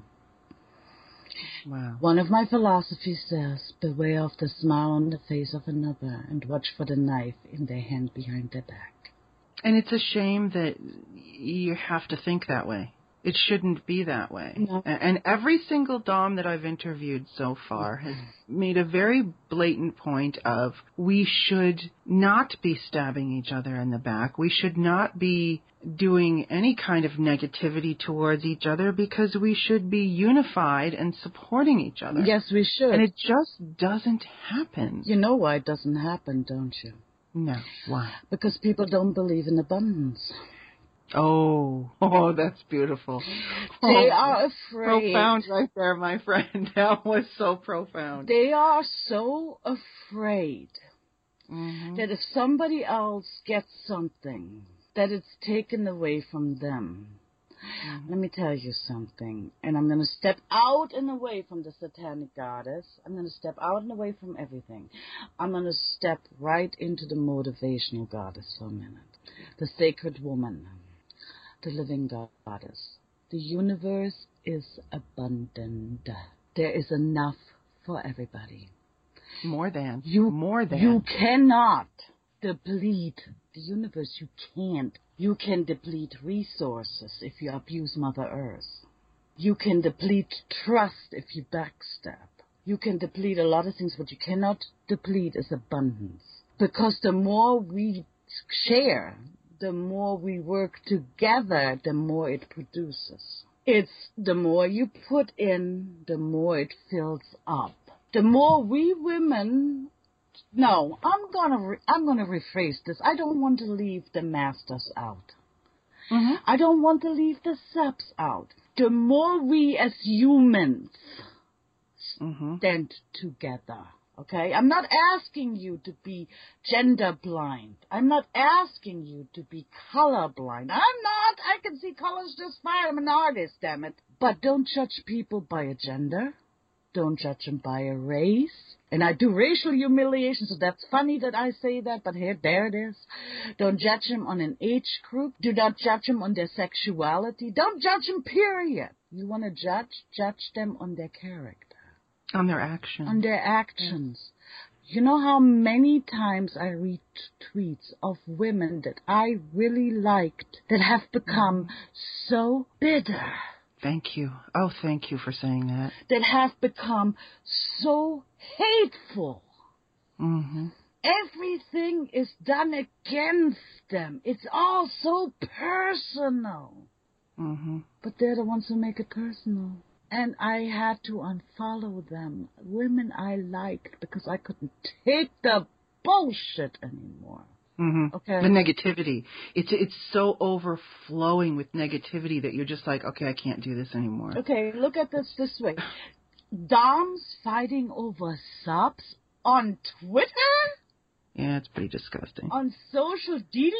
Wow. One of my philosophies says, beware of the smile on the face of another and watch for the knife in their hand behind their back. And it's a shame that you have to think that way. It shouldn't be that way. No. And every single Dom that I've interviewed so far has made a very blatant point of we should not be stabbing each other in the back. We should not be doing any kind of negativity towards each other because we should be unified and supporting each other. Yes, we should. And it just doesn't happen. You know why it doesn't happen, don't you? No. Why? Because people don't believe in abundance. Oh, oh, that's beautiful. They Oh, are afraid. profound right there, my friend. That was so profound. They are so afraid Mm-hmm. that if somebody else gets something, that it's taken away from them. Mm-hmm. Let me tell you something, and I'm going to step out and away from the satanic goddess. I'm going to step out and away from everything. I'm going to step right into the motivational goddess for a minute. The sacred woman, the living goddess. The universe is abundant. There is enough for everybody. More than. You, More than. You cannot deplete the universe. You can't. You can deplete resources if you abuse Mother Earth. You can deplete trust if you backstab. You can deplete a lot of things. What you cannot deplete is abundance. Because the more we share, the more we work together, the more it produces. It's the more you put in, the more it fills up. The more we women, no, I'm gonna re, I'm gonna rephrase this. I don't want to leave the masters out. Mm-hmm. I don't want to leave the subs out. The more we as humans mm-hmm. stand together, okay? I'm not asking you to be gender blind. I'm not asking you to be color blind. I'm not. I can see colors just fine. I'm an artist, damn it. But don't judge people by a gender. Don't judge them by a race. And I do racial humiliation, so that's funny that I say that, but here, there it is. Don't judge them on an age group. Do not judge them on their sexuality. Don't judge them, period. You want to judge? Judge them on their character. On their actions. On their actions. Yes. You know how many times I read tweets of women that I really liked that have become so bitter. Thank you. Oh, thank you for saying that. That have become so hateful. Mm-hmm. Everything is done against them. It's all so personal. Mm-hmm. But they're the ones who make it personal. And I had to unfollow them. Women I liked because I couldn't take the bullshit anymore. Mm-hmm. Okay. The negativity. It's it's so overflowing with negativity that you're just like, okay, I can't do this anymore. Okay, look at this this way. Doms fighting over subs on Twitter? Yeah, it's pretty disgusting. On social media?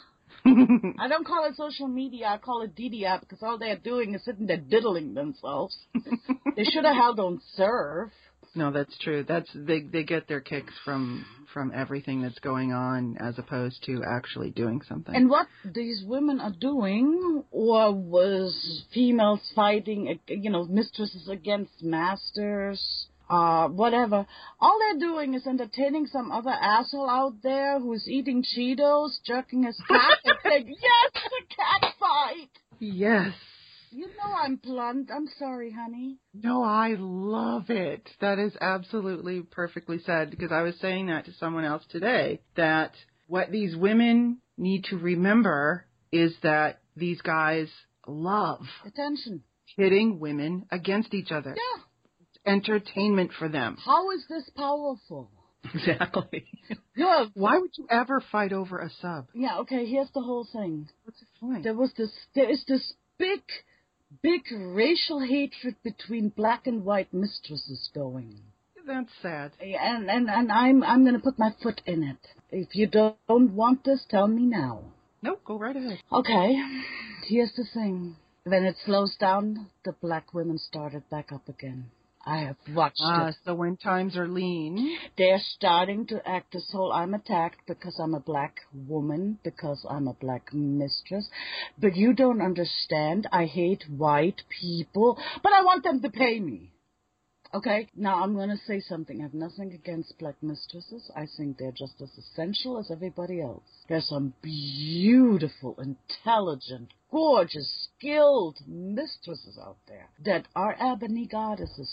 I don't call it social media, I call it D D A because all they're doing is sitting there diddling themselves. They should have held on serve. No, that's true. That's they they get their kicks from from everything that's going on as opposed to actually doing something. And what these women are doing, or was females fighting, you know, mistresses against masters, uh, whatever. All they're doing is entertaining some other asshole out there who's eating Cheetos, jerking his cat, and saying, "Yes, the cat fight." Yes. You know I'm blunt. I'm sorry, honey. No, I love it. That is absolutely perfectly said, because I was saying that to someone else today, that what these women need to remember is that these guys love attention, hitting women against each other. Yeah. It's entertainment for them. How is this powerful? Exactly. Yeah. Why would you ever fight over a sub? Yeah, okay, here's the whole thing. What's the point? There was this, there is this big... big racial hatred between black and white mistresses going. That's sad. And and, and I'm I'm going to put my foot in it. If you don't want this, tell me now. No, go right ahead. Okay, here's the thing. When it slows down, the black women started back up again. I have watched ah, it. So when times are lean, they're starting to act this whole I'm attacked because I'm a black woman, because I'm a black mistress. But you don't understand. I hate white people, but I want them to pay me. Okay? Now I'm going to say something. I have nothing against black mistresses. I think they're just as essential as everybody else. There's some beautiful, intelligent, gorgeous, skilled mistresses out there that are ebony goddesses,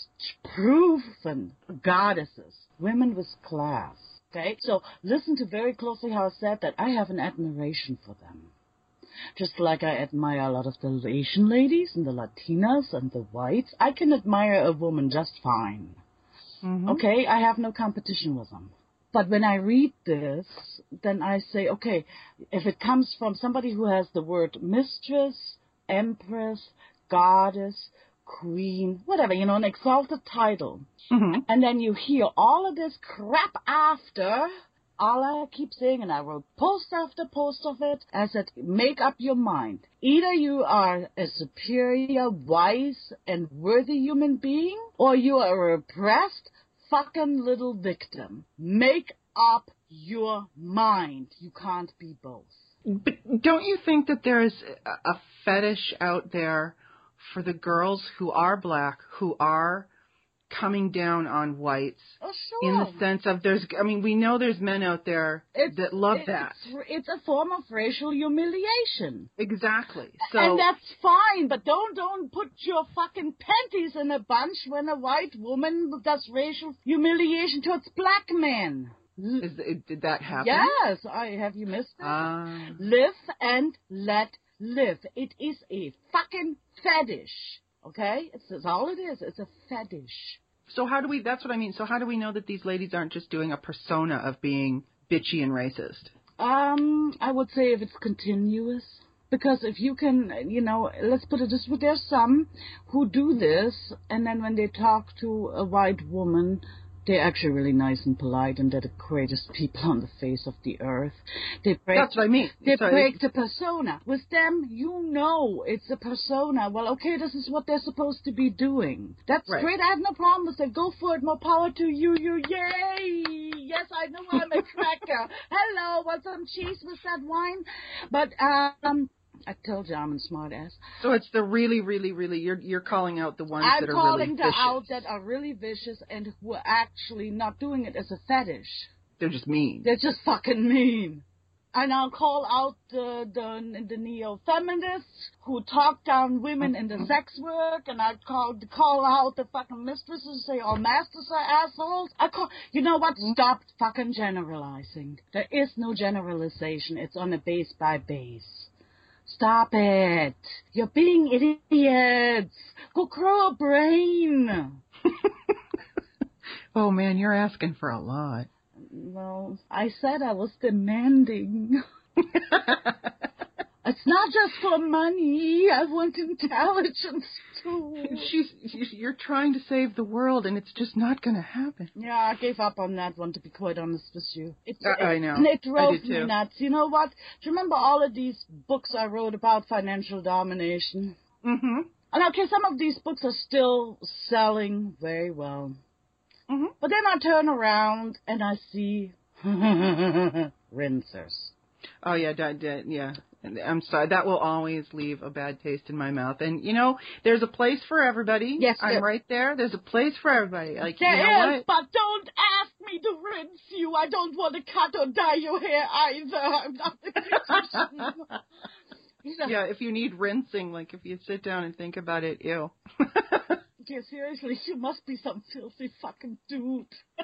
proven goddesses, women with class. Okay? So listen to very closely how I said that. I have an admiration for them. Just like I admire a lot of the Asian ladies and the Latinas and the whites, I can admire a woman just fine. Mm-hmm. Okay? I have no competition with them. But when I read this, then I say, okay, if it comes from somebody who has the word mistress, empress, goddess, queen, whatever, you know, an exalted title, mm-hmm. and then you hear all of this crap after, all I keep saying, and I wrote post after post of it, I said, make up your mind. Either you are a superior, wise, and worthy human being, or you are a repressed, fucking little victim. Make up your mind. You can't be both. But don't you think that there is a fetish out there for the girls who are black, who are coming down on whites? Oh, sure. In the sense of there's, I mean, we know there's men out there it's, that love it's, that. It's a form of racial humiliation. Exactly. So, and that's fine, but don't don't put your fucking panties in a bunch when a white woman does racial humiliation towards black men. Is, did that happen? Yes. I, have you missed it? Uh, live and let live. It is a fucking fetish. Okay? It's, it's all it is. It's a fetish. So how do we, that's what I mean. So how do we know that these ladies aren't just doing a persona of being bitchy and racist? Um, I would say if it's continuous. Because if you can, you know, let's put it this way, there's some who do this, and then when they talk to a white woman, they're actually really nice and polite, and they're the greatest people on the face of the earth. They break, That's what I mean. They Sorry. break the persona. With them, you know it's a persona. Well, okay, this is what they're supposed to be doing. That's Right. great. I have no problem with it. Go for it. More power to you. You, yay! Yes, I know I'm a cracker. Hello, want some cheese with that wine? But, um... I told you I'm a smart ass. So it's the really, really, really, you're you're calling out the ones I'm that are calling really the vicious. out that are really vicious and who are actually not doing it as a fetish. They're just mean. They're just fucking mean. And I'll call out the the, the neo-feminists who talk down women in the sex work, and I call call out the fucking mistresses and say all masters are assholes. I call, you know what? Stop fucking generalizing. There is no generalization. It's on a base by base. Stop it. You're being idiots. Go grow a brain. Oh, man, you're asking for a lot. Well, I said I was demanding. It's not just for money. I want intelligence, too. She's, you're trying to save the world, and it's just not going to happen. Yeah, I gave up on that one, to be quite honest with you. It, I, I know. It I drove did me too. nuts. You know what? Do you remember all of these books I wrote about financial domination? Mm-hmm. And okay, some of these books are still selling very well. Mm-hmm. But then I turn around and I see rinsers. Oh, yeah, that, that, yeah. I'm sorry. That will always leave a bad taste in my mouth. And, you know, there's a place for everybody. Yes, I'm there- right there. There's a place for everybody. Like, There you know is, what? but don't ask me to rinse you. I don't want to cut or dye your hair either. I'm not the beautician. You know, Yeah, if you need rinsing, like if you sit down and think about it, ew. yeah, seriously, you must be some filthy fucking dude.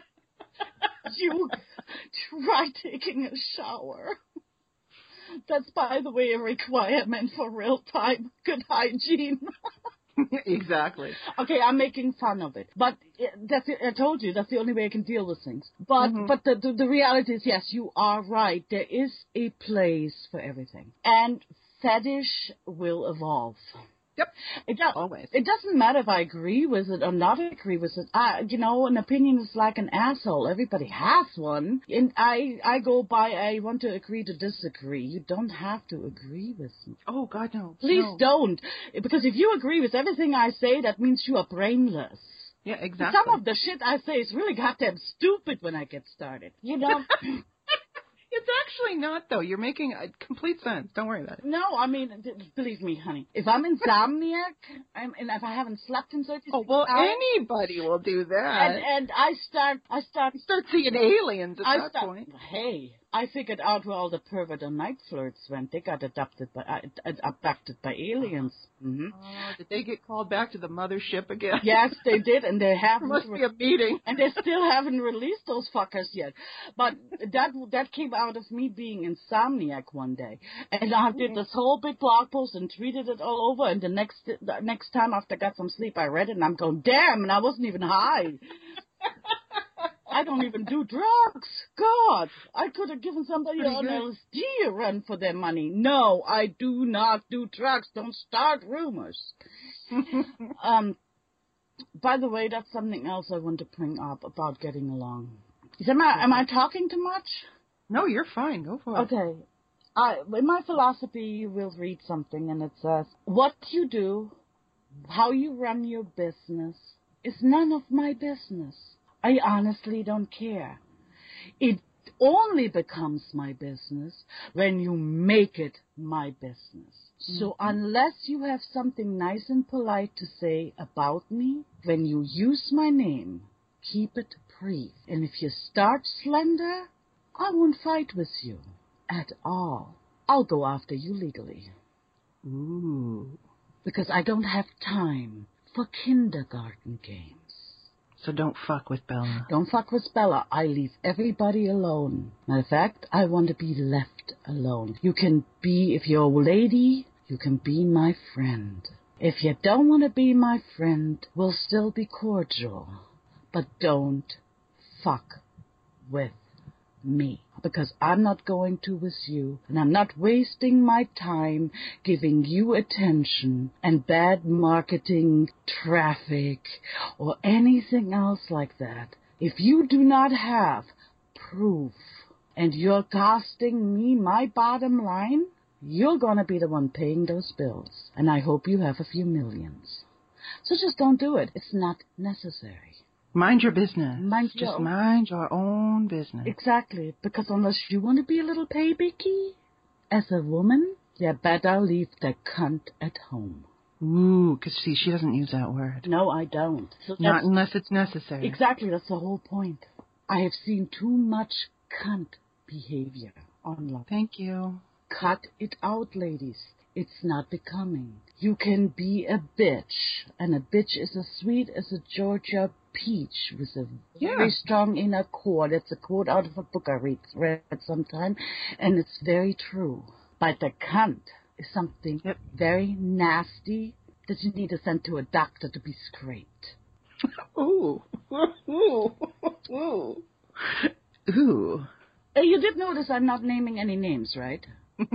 You try taking a shower. That's, by the way, a requirement for real-time good hygiene. Exactly. Okay, I'm making fun of it, but it, that's it, I told you that's the only way I can deal with things. But Mhm. but the, the the reality is, yes, you are right. There is a place for everything, and fetish will evolve. Yep. It do- Always. It doesn't matter if I agree with it or not agree with it. I, you know, an opinion is like an asshole. Everybody has one. And I, I go by, I want to agree to disagree. You don't have to agree with me. Oh, God, no. Please no. don't. Because if you agree with everything I say, that means you are brainless. Yeah, exactly. Some of the shit I say is really goddamn stupid when I get started. You know? It's actually not, though. You're making uh, complete sense. Don't worry about it. No, I mean, d- believe me, honey. If I'm insomniac, I'm, and if I haven't slept in thirty Oh, well, hours, anybody will do that. and, and I start, I start, Start seeing aliens at I that start, point. hey, I figured out where all the pervert and night flirts went. They got adopted by, uh, abducted by aliens. Mm-hmm. Oh, did they get called back to the mothership again? Yes, they did, and they There haven't. must be a meeting. And they still haven't released those fuckers yet. But that that came out of me being insomniac one day. And I did this whole big blog post and tweeted it all over. And the next the next time after I got some sleep, I read it, and I'm going, damn, and I wasn't even high. I don't even do drugs. God, I could have given somebody Pretty on good. L S D a run for their money. No, I do not do drugs. Don't start rumors. um... By the way, that's something else I want to bring up about getting along. Is am I am I talking too much? No, you're fine. Go for it. Okay. I, in my philosophy, you will read something, and it says, what you do, how you run your business, is none of my business. I honestly don't care. It only becomes my business when you make it my business. So unless you have something nice and polite to say about me, when you use my name, keep it brief. And if you start slender, I won't fight with you at all. I'll go after you legally. Ooh. Because I don't have time for kindergarten games. So don't fuck with Bella. Don't fuck with Bella. I leave everybody alone. Matter of fact, I want to be left alone. You can be, if you're a lady, you can be my friend. If you don't want to be my friend, we'll still be cordial. But don't fuck with me, because I'm not going to with you, and I'm not wasting my time giving you attention and bad marketing, traffic, or anything else like that. If you do not have proof and you're costing me my bottom line, you're going to be the one paying those bills, and I hope you have a few millions. So just don't do it. It's not necessary. Mind your business. Mind Just your mind your own business. Exactly, because unless you want to be a little paybacky as a woman, you better leave the cunt at home. Ooh, because see, she doesn't use that word. No, I don't. So Not that's- unless it's necessary. Exactly, that's the whole point. I have seen too much cunt behavior online. Thank you. Cut it out, ladies. It's not becoming. You can be a bitch, and a bitch is as sweet as a Georgia peach with a Yeah. very strong inner core. That's a quote out of a book I read, read sometime, and it's very true. But the cunt is something Yep. very nasty that you need to send to a doctor to be scraped. Ooh. Ooh. Ooh. Ooh. Uh, You did notice I'm not naming any names, right?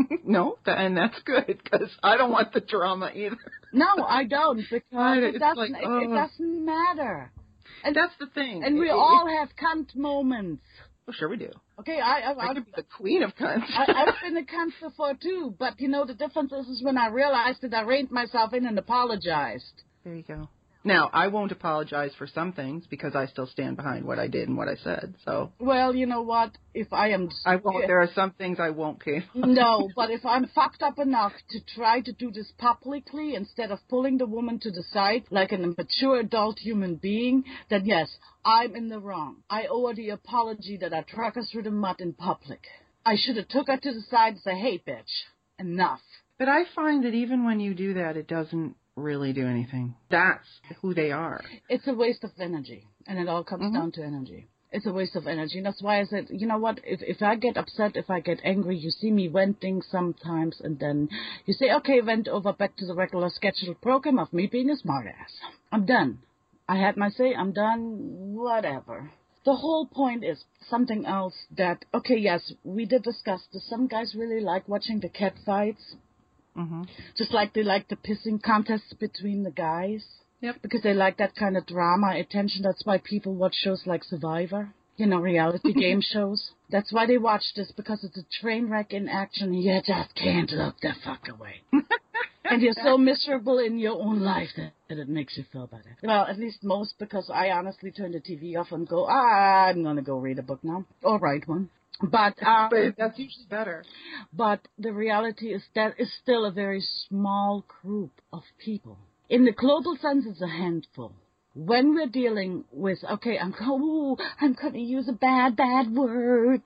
No, th- and that's good, because I don't want the drama either. No, I don't, because Right, it it's doesn't, like, it, oh. it doesn't matter. And That's the thing. And we It- it- all have cunt moments. Well, sure we do. Okay, I, I, I I, could be the queen of cunts. I, I've been a cunt before too, but you know the difference is, is when I realized that I reined myself in and apologized. There you go. Now, I won't apologize for some things because I still stand behind what I did and what I said. So Well, you know what? If I am... I won't. There are some things I won't pay. No, but if I'm fucked up enough to try to do this publicly instead of pulling the woman to the side like a mature adult human being, then yes, I'm in the wrong. I owe her the apology that I truck her through the mud in public. I should have took her to the side and said, hey, bitch, enough. But I find that even when you do that, it doesn't really do anything. That's who they are. It's a waste of energy, and it all comes Mhm. down to energy. It's a waste of energy, and that's why I said, you know what, if if I get upset, if I get angry, you see me venting sometimes, and then you say, okay, vent over back to the regular scheduled program of me being a smartass. I'm done. I had my say, I'm done, whatever. The whole point is something else that, okay, yes, we did discuss this. Some guys really like watching the cat fights, Mm-hmm. just like they like the pissing contests between the guys. Yep. Because they like that kind of drama, attention. That's why people watch shows like Survivor, you know, reality game shows. That's why they watch this, because it's a train wreck in action. And you just can't look the fuck away. And you're so miserable in your own life that, that it makes you feel better. Well, at least most, because I honestly turn the T V off and go, ah, I'm going to go read a book now. Or write one. But, uh, But that's usually better. but the reality is that it's still a very small group of people. In the global sense, it's a handful. When we're dealing with, okay, I'm, ooh, I'm going to use a bad, bad word.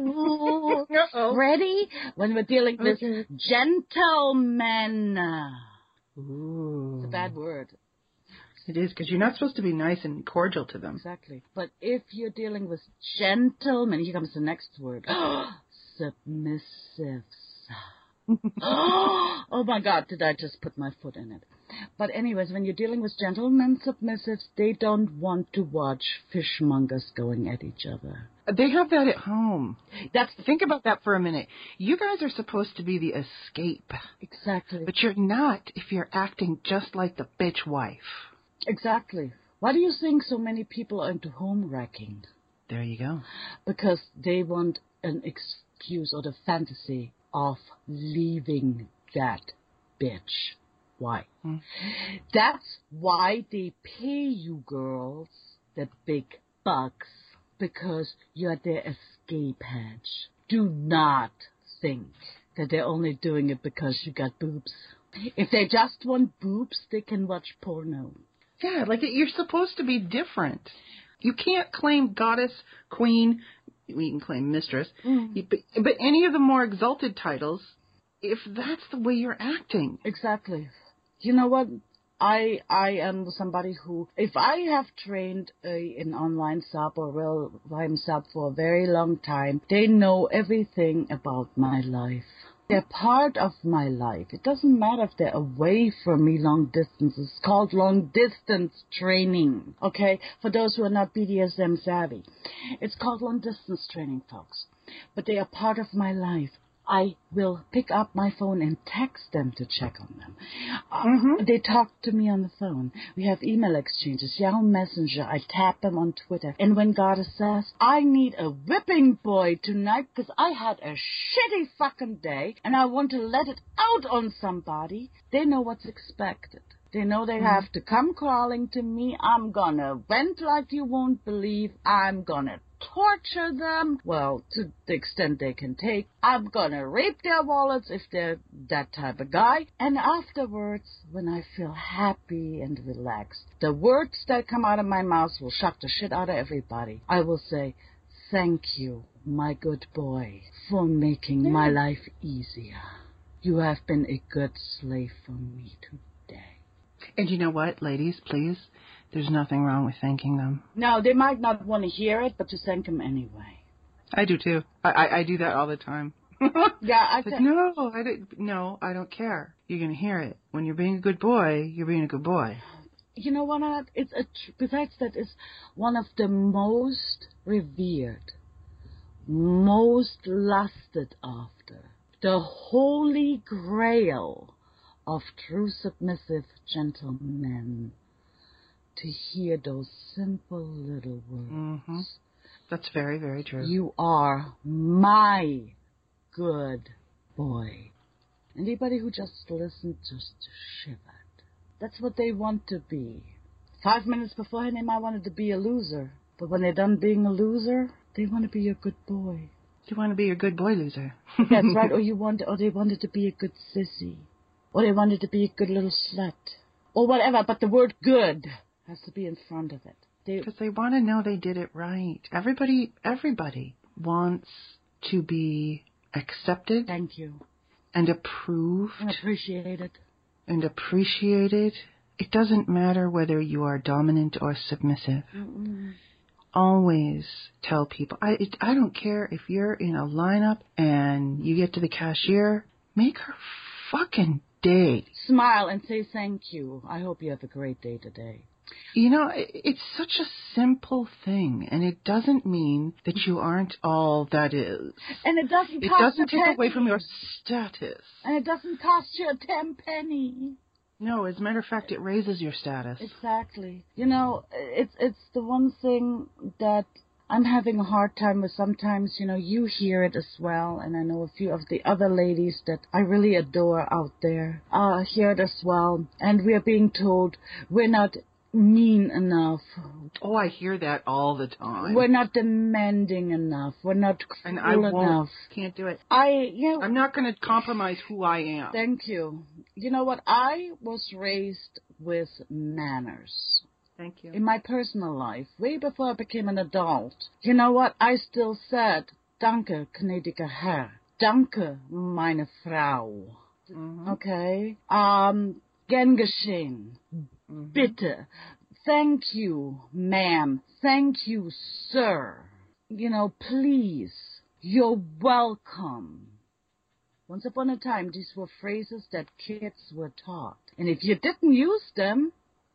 Ooh. Uh-oh. Ready? When we're dealing with Okay. gentlemen. Ooh. It's a bad word. It is, because you're not supposed to be nice and cordial to them. Exactly. But if you're dealing with gentlemen, here comes the next word. Submissives. Oh my God, did I just put my foot in it? But anyways, when you're dealing with gentlemen submissives, they don't want to watch fishmongers going at each other. They have that at home. That's Think about that for a minute. You guys are supposed to be the escape, exactly, but you're not if you're acting just like the bitch wife. exactly. Why do you think so many people are into home wrecking? There you go. Because they want an excuse or the fantasy of leaving that bitch. Why? Hmm. That's why they pay you girls the big bucks, because you're their escape hatch. Do not think that they're only doing it because you got boobs. If they just want boobs, they can watch porno. Yeah, like you're supposed to be different. You can't claim goddess, queen, we can claim mistress, Mm. you- but, but any of the more exalted titles, if that's the way you're acting. Exactly. You know what? I I am somebody who, if I have trained a, an online sub or real time sub for a very long time, they know everything about my life. They're part of my life. It doesn't matter if they're away from me long distance. It's called long distance training, okay? For those who are not B D S M savvy. It's called long distance training, folks. But they are part of my life. I will pick up my phone and text them to check on them. Mm-hmm. Uh, they talk to me on the phone. We have email exchanges, Yahoo Messenger. I tap them on Twitter. And when Goddess says, I need a whipping boy tonight because I had a shitty fucking day and I want to let it out on somebody, they know what's expected. They know they have to come crawling to me. I'm gonna vent like you won't believe. I'm gonna torture them, well, to the extent they can take. I'm gonna rape their wallets if they're that type of guy. And afterwards, when I feel happy and relaxed, the words that come out of my mouth will shock the shit out of everybody. I will say, thank you, my good boy, for making yeah. my life easier. You have been a good slave for me today. And you know what, ladies, please, there's nothing wrong with thanking them. No, they might not want to hear it, but to thank them anyway. I do too. I I, I do that all the time. yeah, I like, no, I don't. No, I don't care. You're gonna hear it. When you're being a good boy, you're being a good boy. You know what? It's a besides that, it's one of the most revered, most lusted after, the holy grail of true submissive gentlemen, to hear those simple little words. Mm-hmm. That's very, very true. You are my good boy. Anybody who just listened just shivered. That's what they want to be. Five minutes beforehand, they might want to be a loser. But when they're done being a loser, they want to be a good boy. You want to be a good boy loser. That's right. Or you want, or they wanted to be a good sissy. Or they wanted to be a good little slut. Or whatever, but the word good has to be in front of it. Because they, they want to know they did it right. Everybody, everybody wants to be accepted. Thank you. And approved. And appreciated. And appreciated. It doesn't matter whether you are dominant or submissive. Mm-mm. Always tell people, I it, I don't care if you're in a lineup and you get to the cashier, make her fucking day. Smile and say thank you. I hope you have a great day today. You know, it, it's such a simple thing, and it doesn't mean that you aren't all that is. And it doesn't It cost doesn't a take penny. away from your status. And it doesn't cost you a ten penny. No, as a matter of fact, it raises your status. Exactly. You know, it's it's the one thing that I'm having a hard time with sometimes. You know, you hear it as well, and I know a few of the other ladies that I really adore out there uh, hear it as well. And we are being told we're not mean enough. Oh, I hear that all the time. We're not demanding enough. We're not cruel and I won't, enough. Can't do it. I, you know, I'm not going to compromise who I am. Thank you. You know what? I was raised with manners. Thank you. In my personal life, way before I became an adult. You know what? I still said, Danke, gnädiger Herr. Danke, meine Frau. Mm-hmm. Okay? Um, gern geschehen. Mm-hmm. Bitte. Thank you, ma'am. Thank you, sir. You know, please. You're welcome. Once upon a time, these were phrases that kids were taught. And if you didn't use them,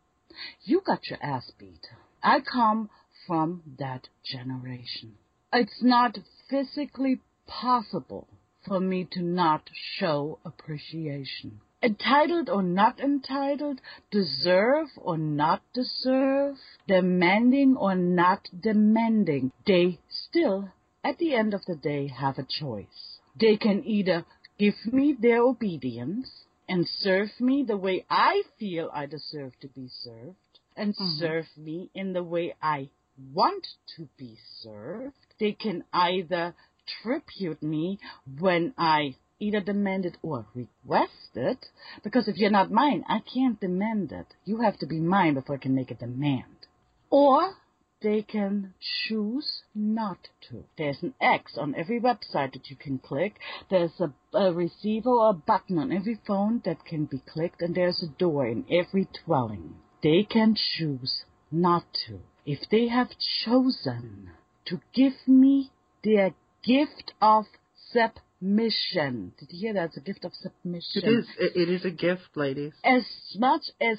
you got your ass beat. I come from that generation. It's not physically possible for me to not show appreciation. Entitled or not entitled, deserve or not deserve, demanding or not demanding, they still, at the end of the day, have a choice. They can either give me their obedience and serve me the way I feel I deserve to be served, and mm-hmm. serve me in the way I want to be served. They can either tribute me when I either demand it or request it, because if you're not mine, I can't demand it. You have to be mine before I can make a demand. Or they can choose not to. There's an X on every website that you can click. There's a, a receiver or a button on every phone that can be clicked, and there's a door in every dwelling. They can choose not to. If they have chosen to give me their gift of submission. Did you hear that? It's a gift of submission. It is. It, it is a gift, ladies. As much as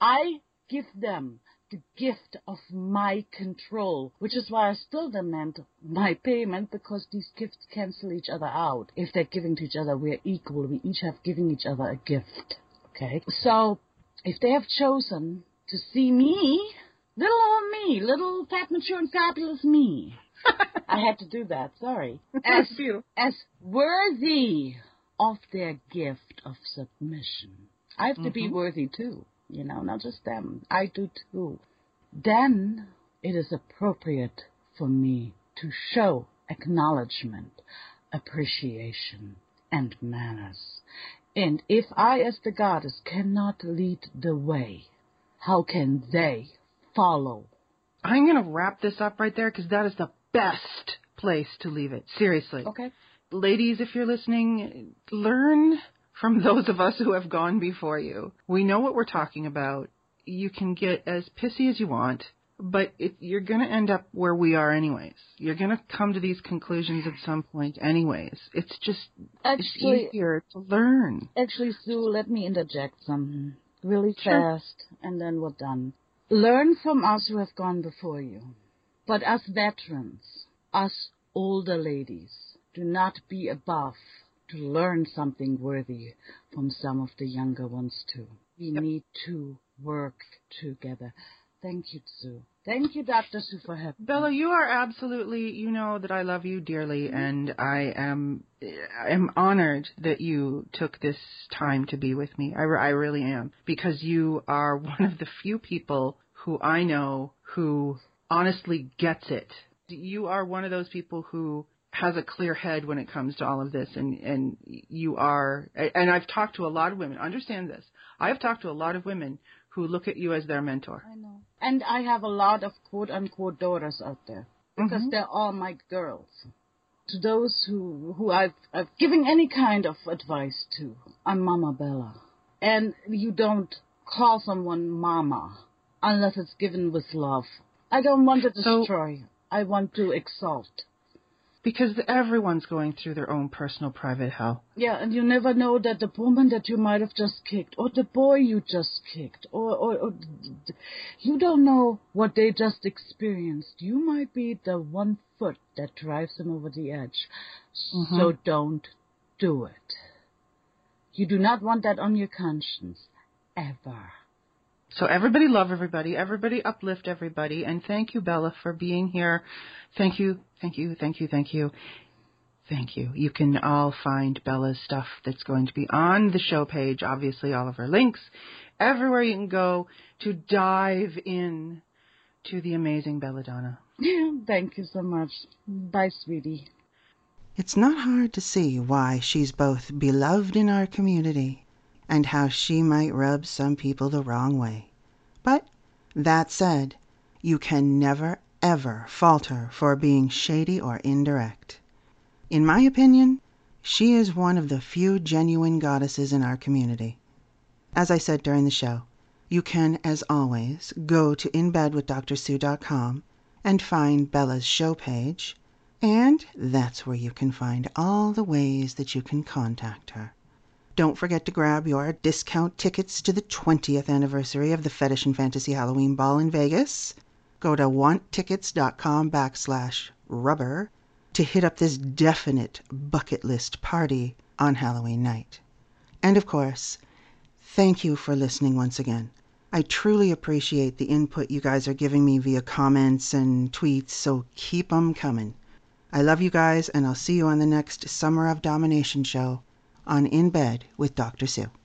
I give them the gift of my control, which is why I still demand my payment, because these gifts cancel each other out. If they're giving to each other, we're equal. We each have given each other a gift. Okay? So, if they have chosen to see me, little old me, little fat, mature, and fabulous me, I had to do that, sorry, as, as worthy of their gift of submission. I have to mm-hmm. be worthy too. You know, not just them. I do too. Then it is appropriate for me to show acknowledgement, appreciation, and manners. And if I, as the goddess, cannot lead the way, how can they follow? I'm going to wrap this up right there, because that is the best place to leave it. Seriously. Okay. Ladies, if you're listening, learn from those of us who have gone before you. We know what we're talking about. You can get as pissy as you want, but it, you're going to end up where we are anyways. You're going to come to these conclusions at some point anyways. It's just actually, it's easier to learn. Actually, Sue, let me interject something really Sure. fast, and then we're done. Learn from us who have gone before you. But us veterans, us older ladies, do not be above to learn something worthy from some of the younger ones too. We Yep. need to work together. Thank you, Sue. Thank you, Doctor Sue, for helping. Bella, you are absolutely, you know that I love you dearly, and I am I am honored that you took this time to be with me. I, I really am, because you are one of the few people who I know who honestly gets it. You are one of those people who has a clear head when it comes to all of this, and, and you are, and I've talked to a lot of women, understand this, I have talked to a lot of women who look at you as their mentor. I know. And I have a lot of quote-unquote daughters out there, because Mm-hmm. they're all my girls. To those who, who I've, I've given any kind of advice to, I'm Mama Bella. And you don't call someone Mama unless it's given with love. I don't want to So- destroy. I want to exalt. Because everyone's going through their own personal private hell. Yeah, and you never know that the woman that you might have just kicked, or the boy you just kicked, or, or, or you don't know what they just experienced. You might be the one foot that drives them over the edge. Mm-hmm. So don't do it. You do not want that on your conscience, ever. So everybody love everybody, everybody uplift everybody, and thank you, Bella, for being here. Thank you, thank you, thank you, thank you, thank you. You can all find Bella's stuff that's going to be on the show page, obviously all of her links, everywhere you can go to dive in to the amazing Belladonna. Thank you so much. Bye, sweetie. It's not hard to see why she's both beloved in our community and how she might rub some people the wrong way. But, that said, you can never, ever fault her for being shady or indirect. In my opinion, she is one of the few genuine goddesses in our community. As I said during the show, you can, as always, go to in bed with dr sue dot com and find Bella's show page, and that's where you can find all the ways that you can contact her. Don't forget to grab your discount tickets to the twentieth anniversary of the Fetish and Fantasy Halloween Ball in Vegas. Go to want tickets dot com backslash rubber to hit up this definite bucket list party on Halloween night. And of course, thank you for listening once again. I truly appreciate the input you guys are giving me via comments and tweets, so keep 'em coming. I love you guys, and I'll see you on the next Summer of Domination show on In Bed with Doctor Sue.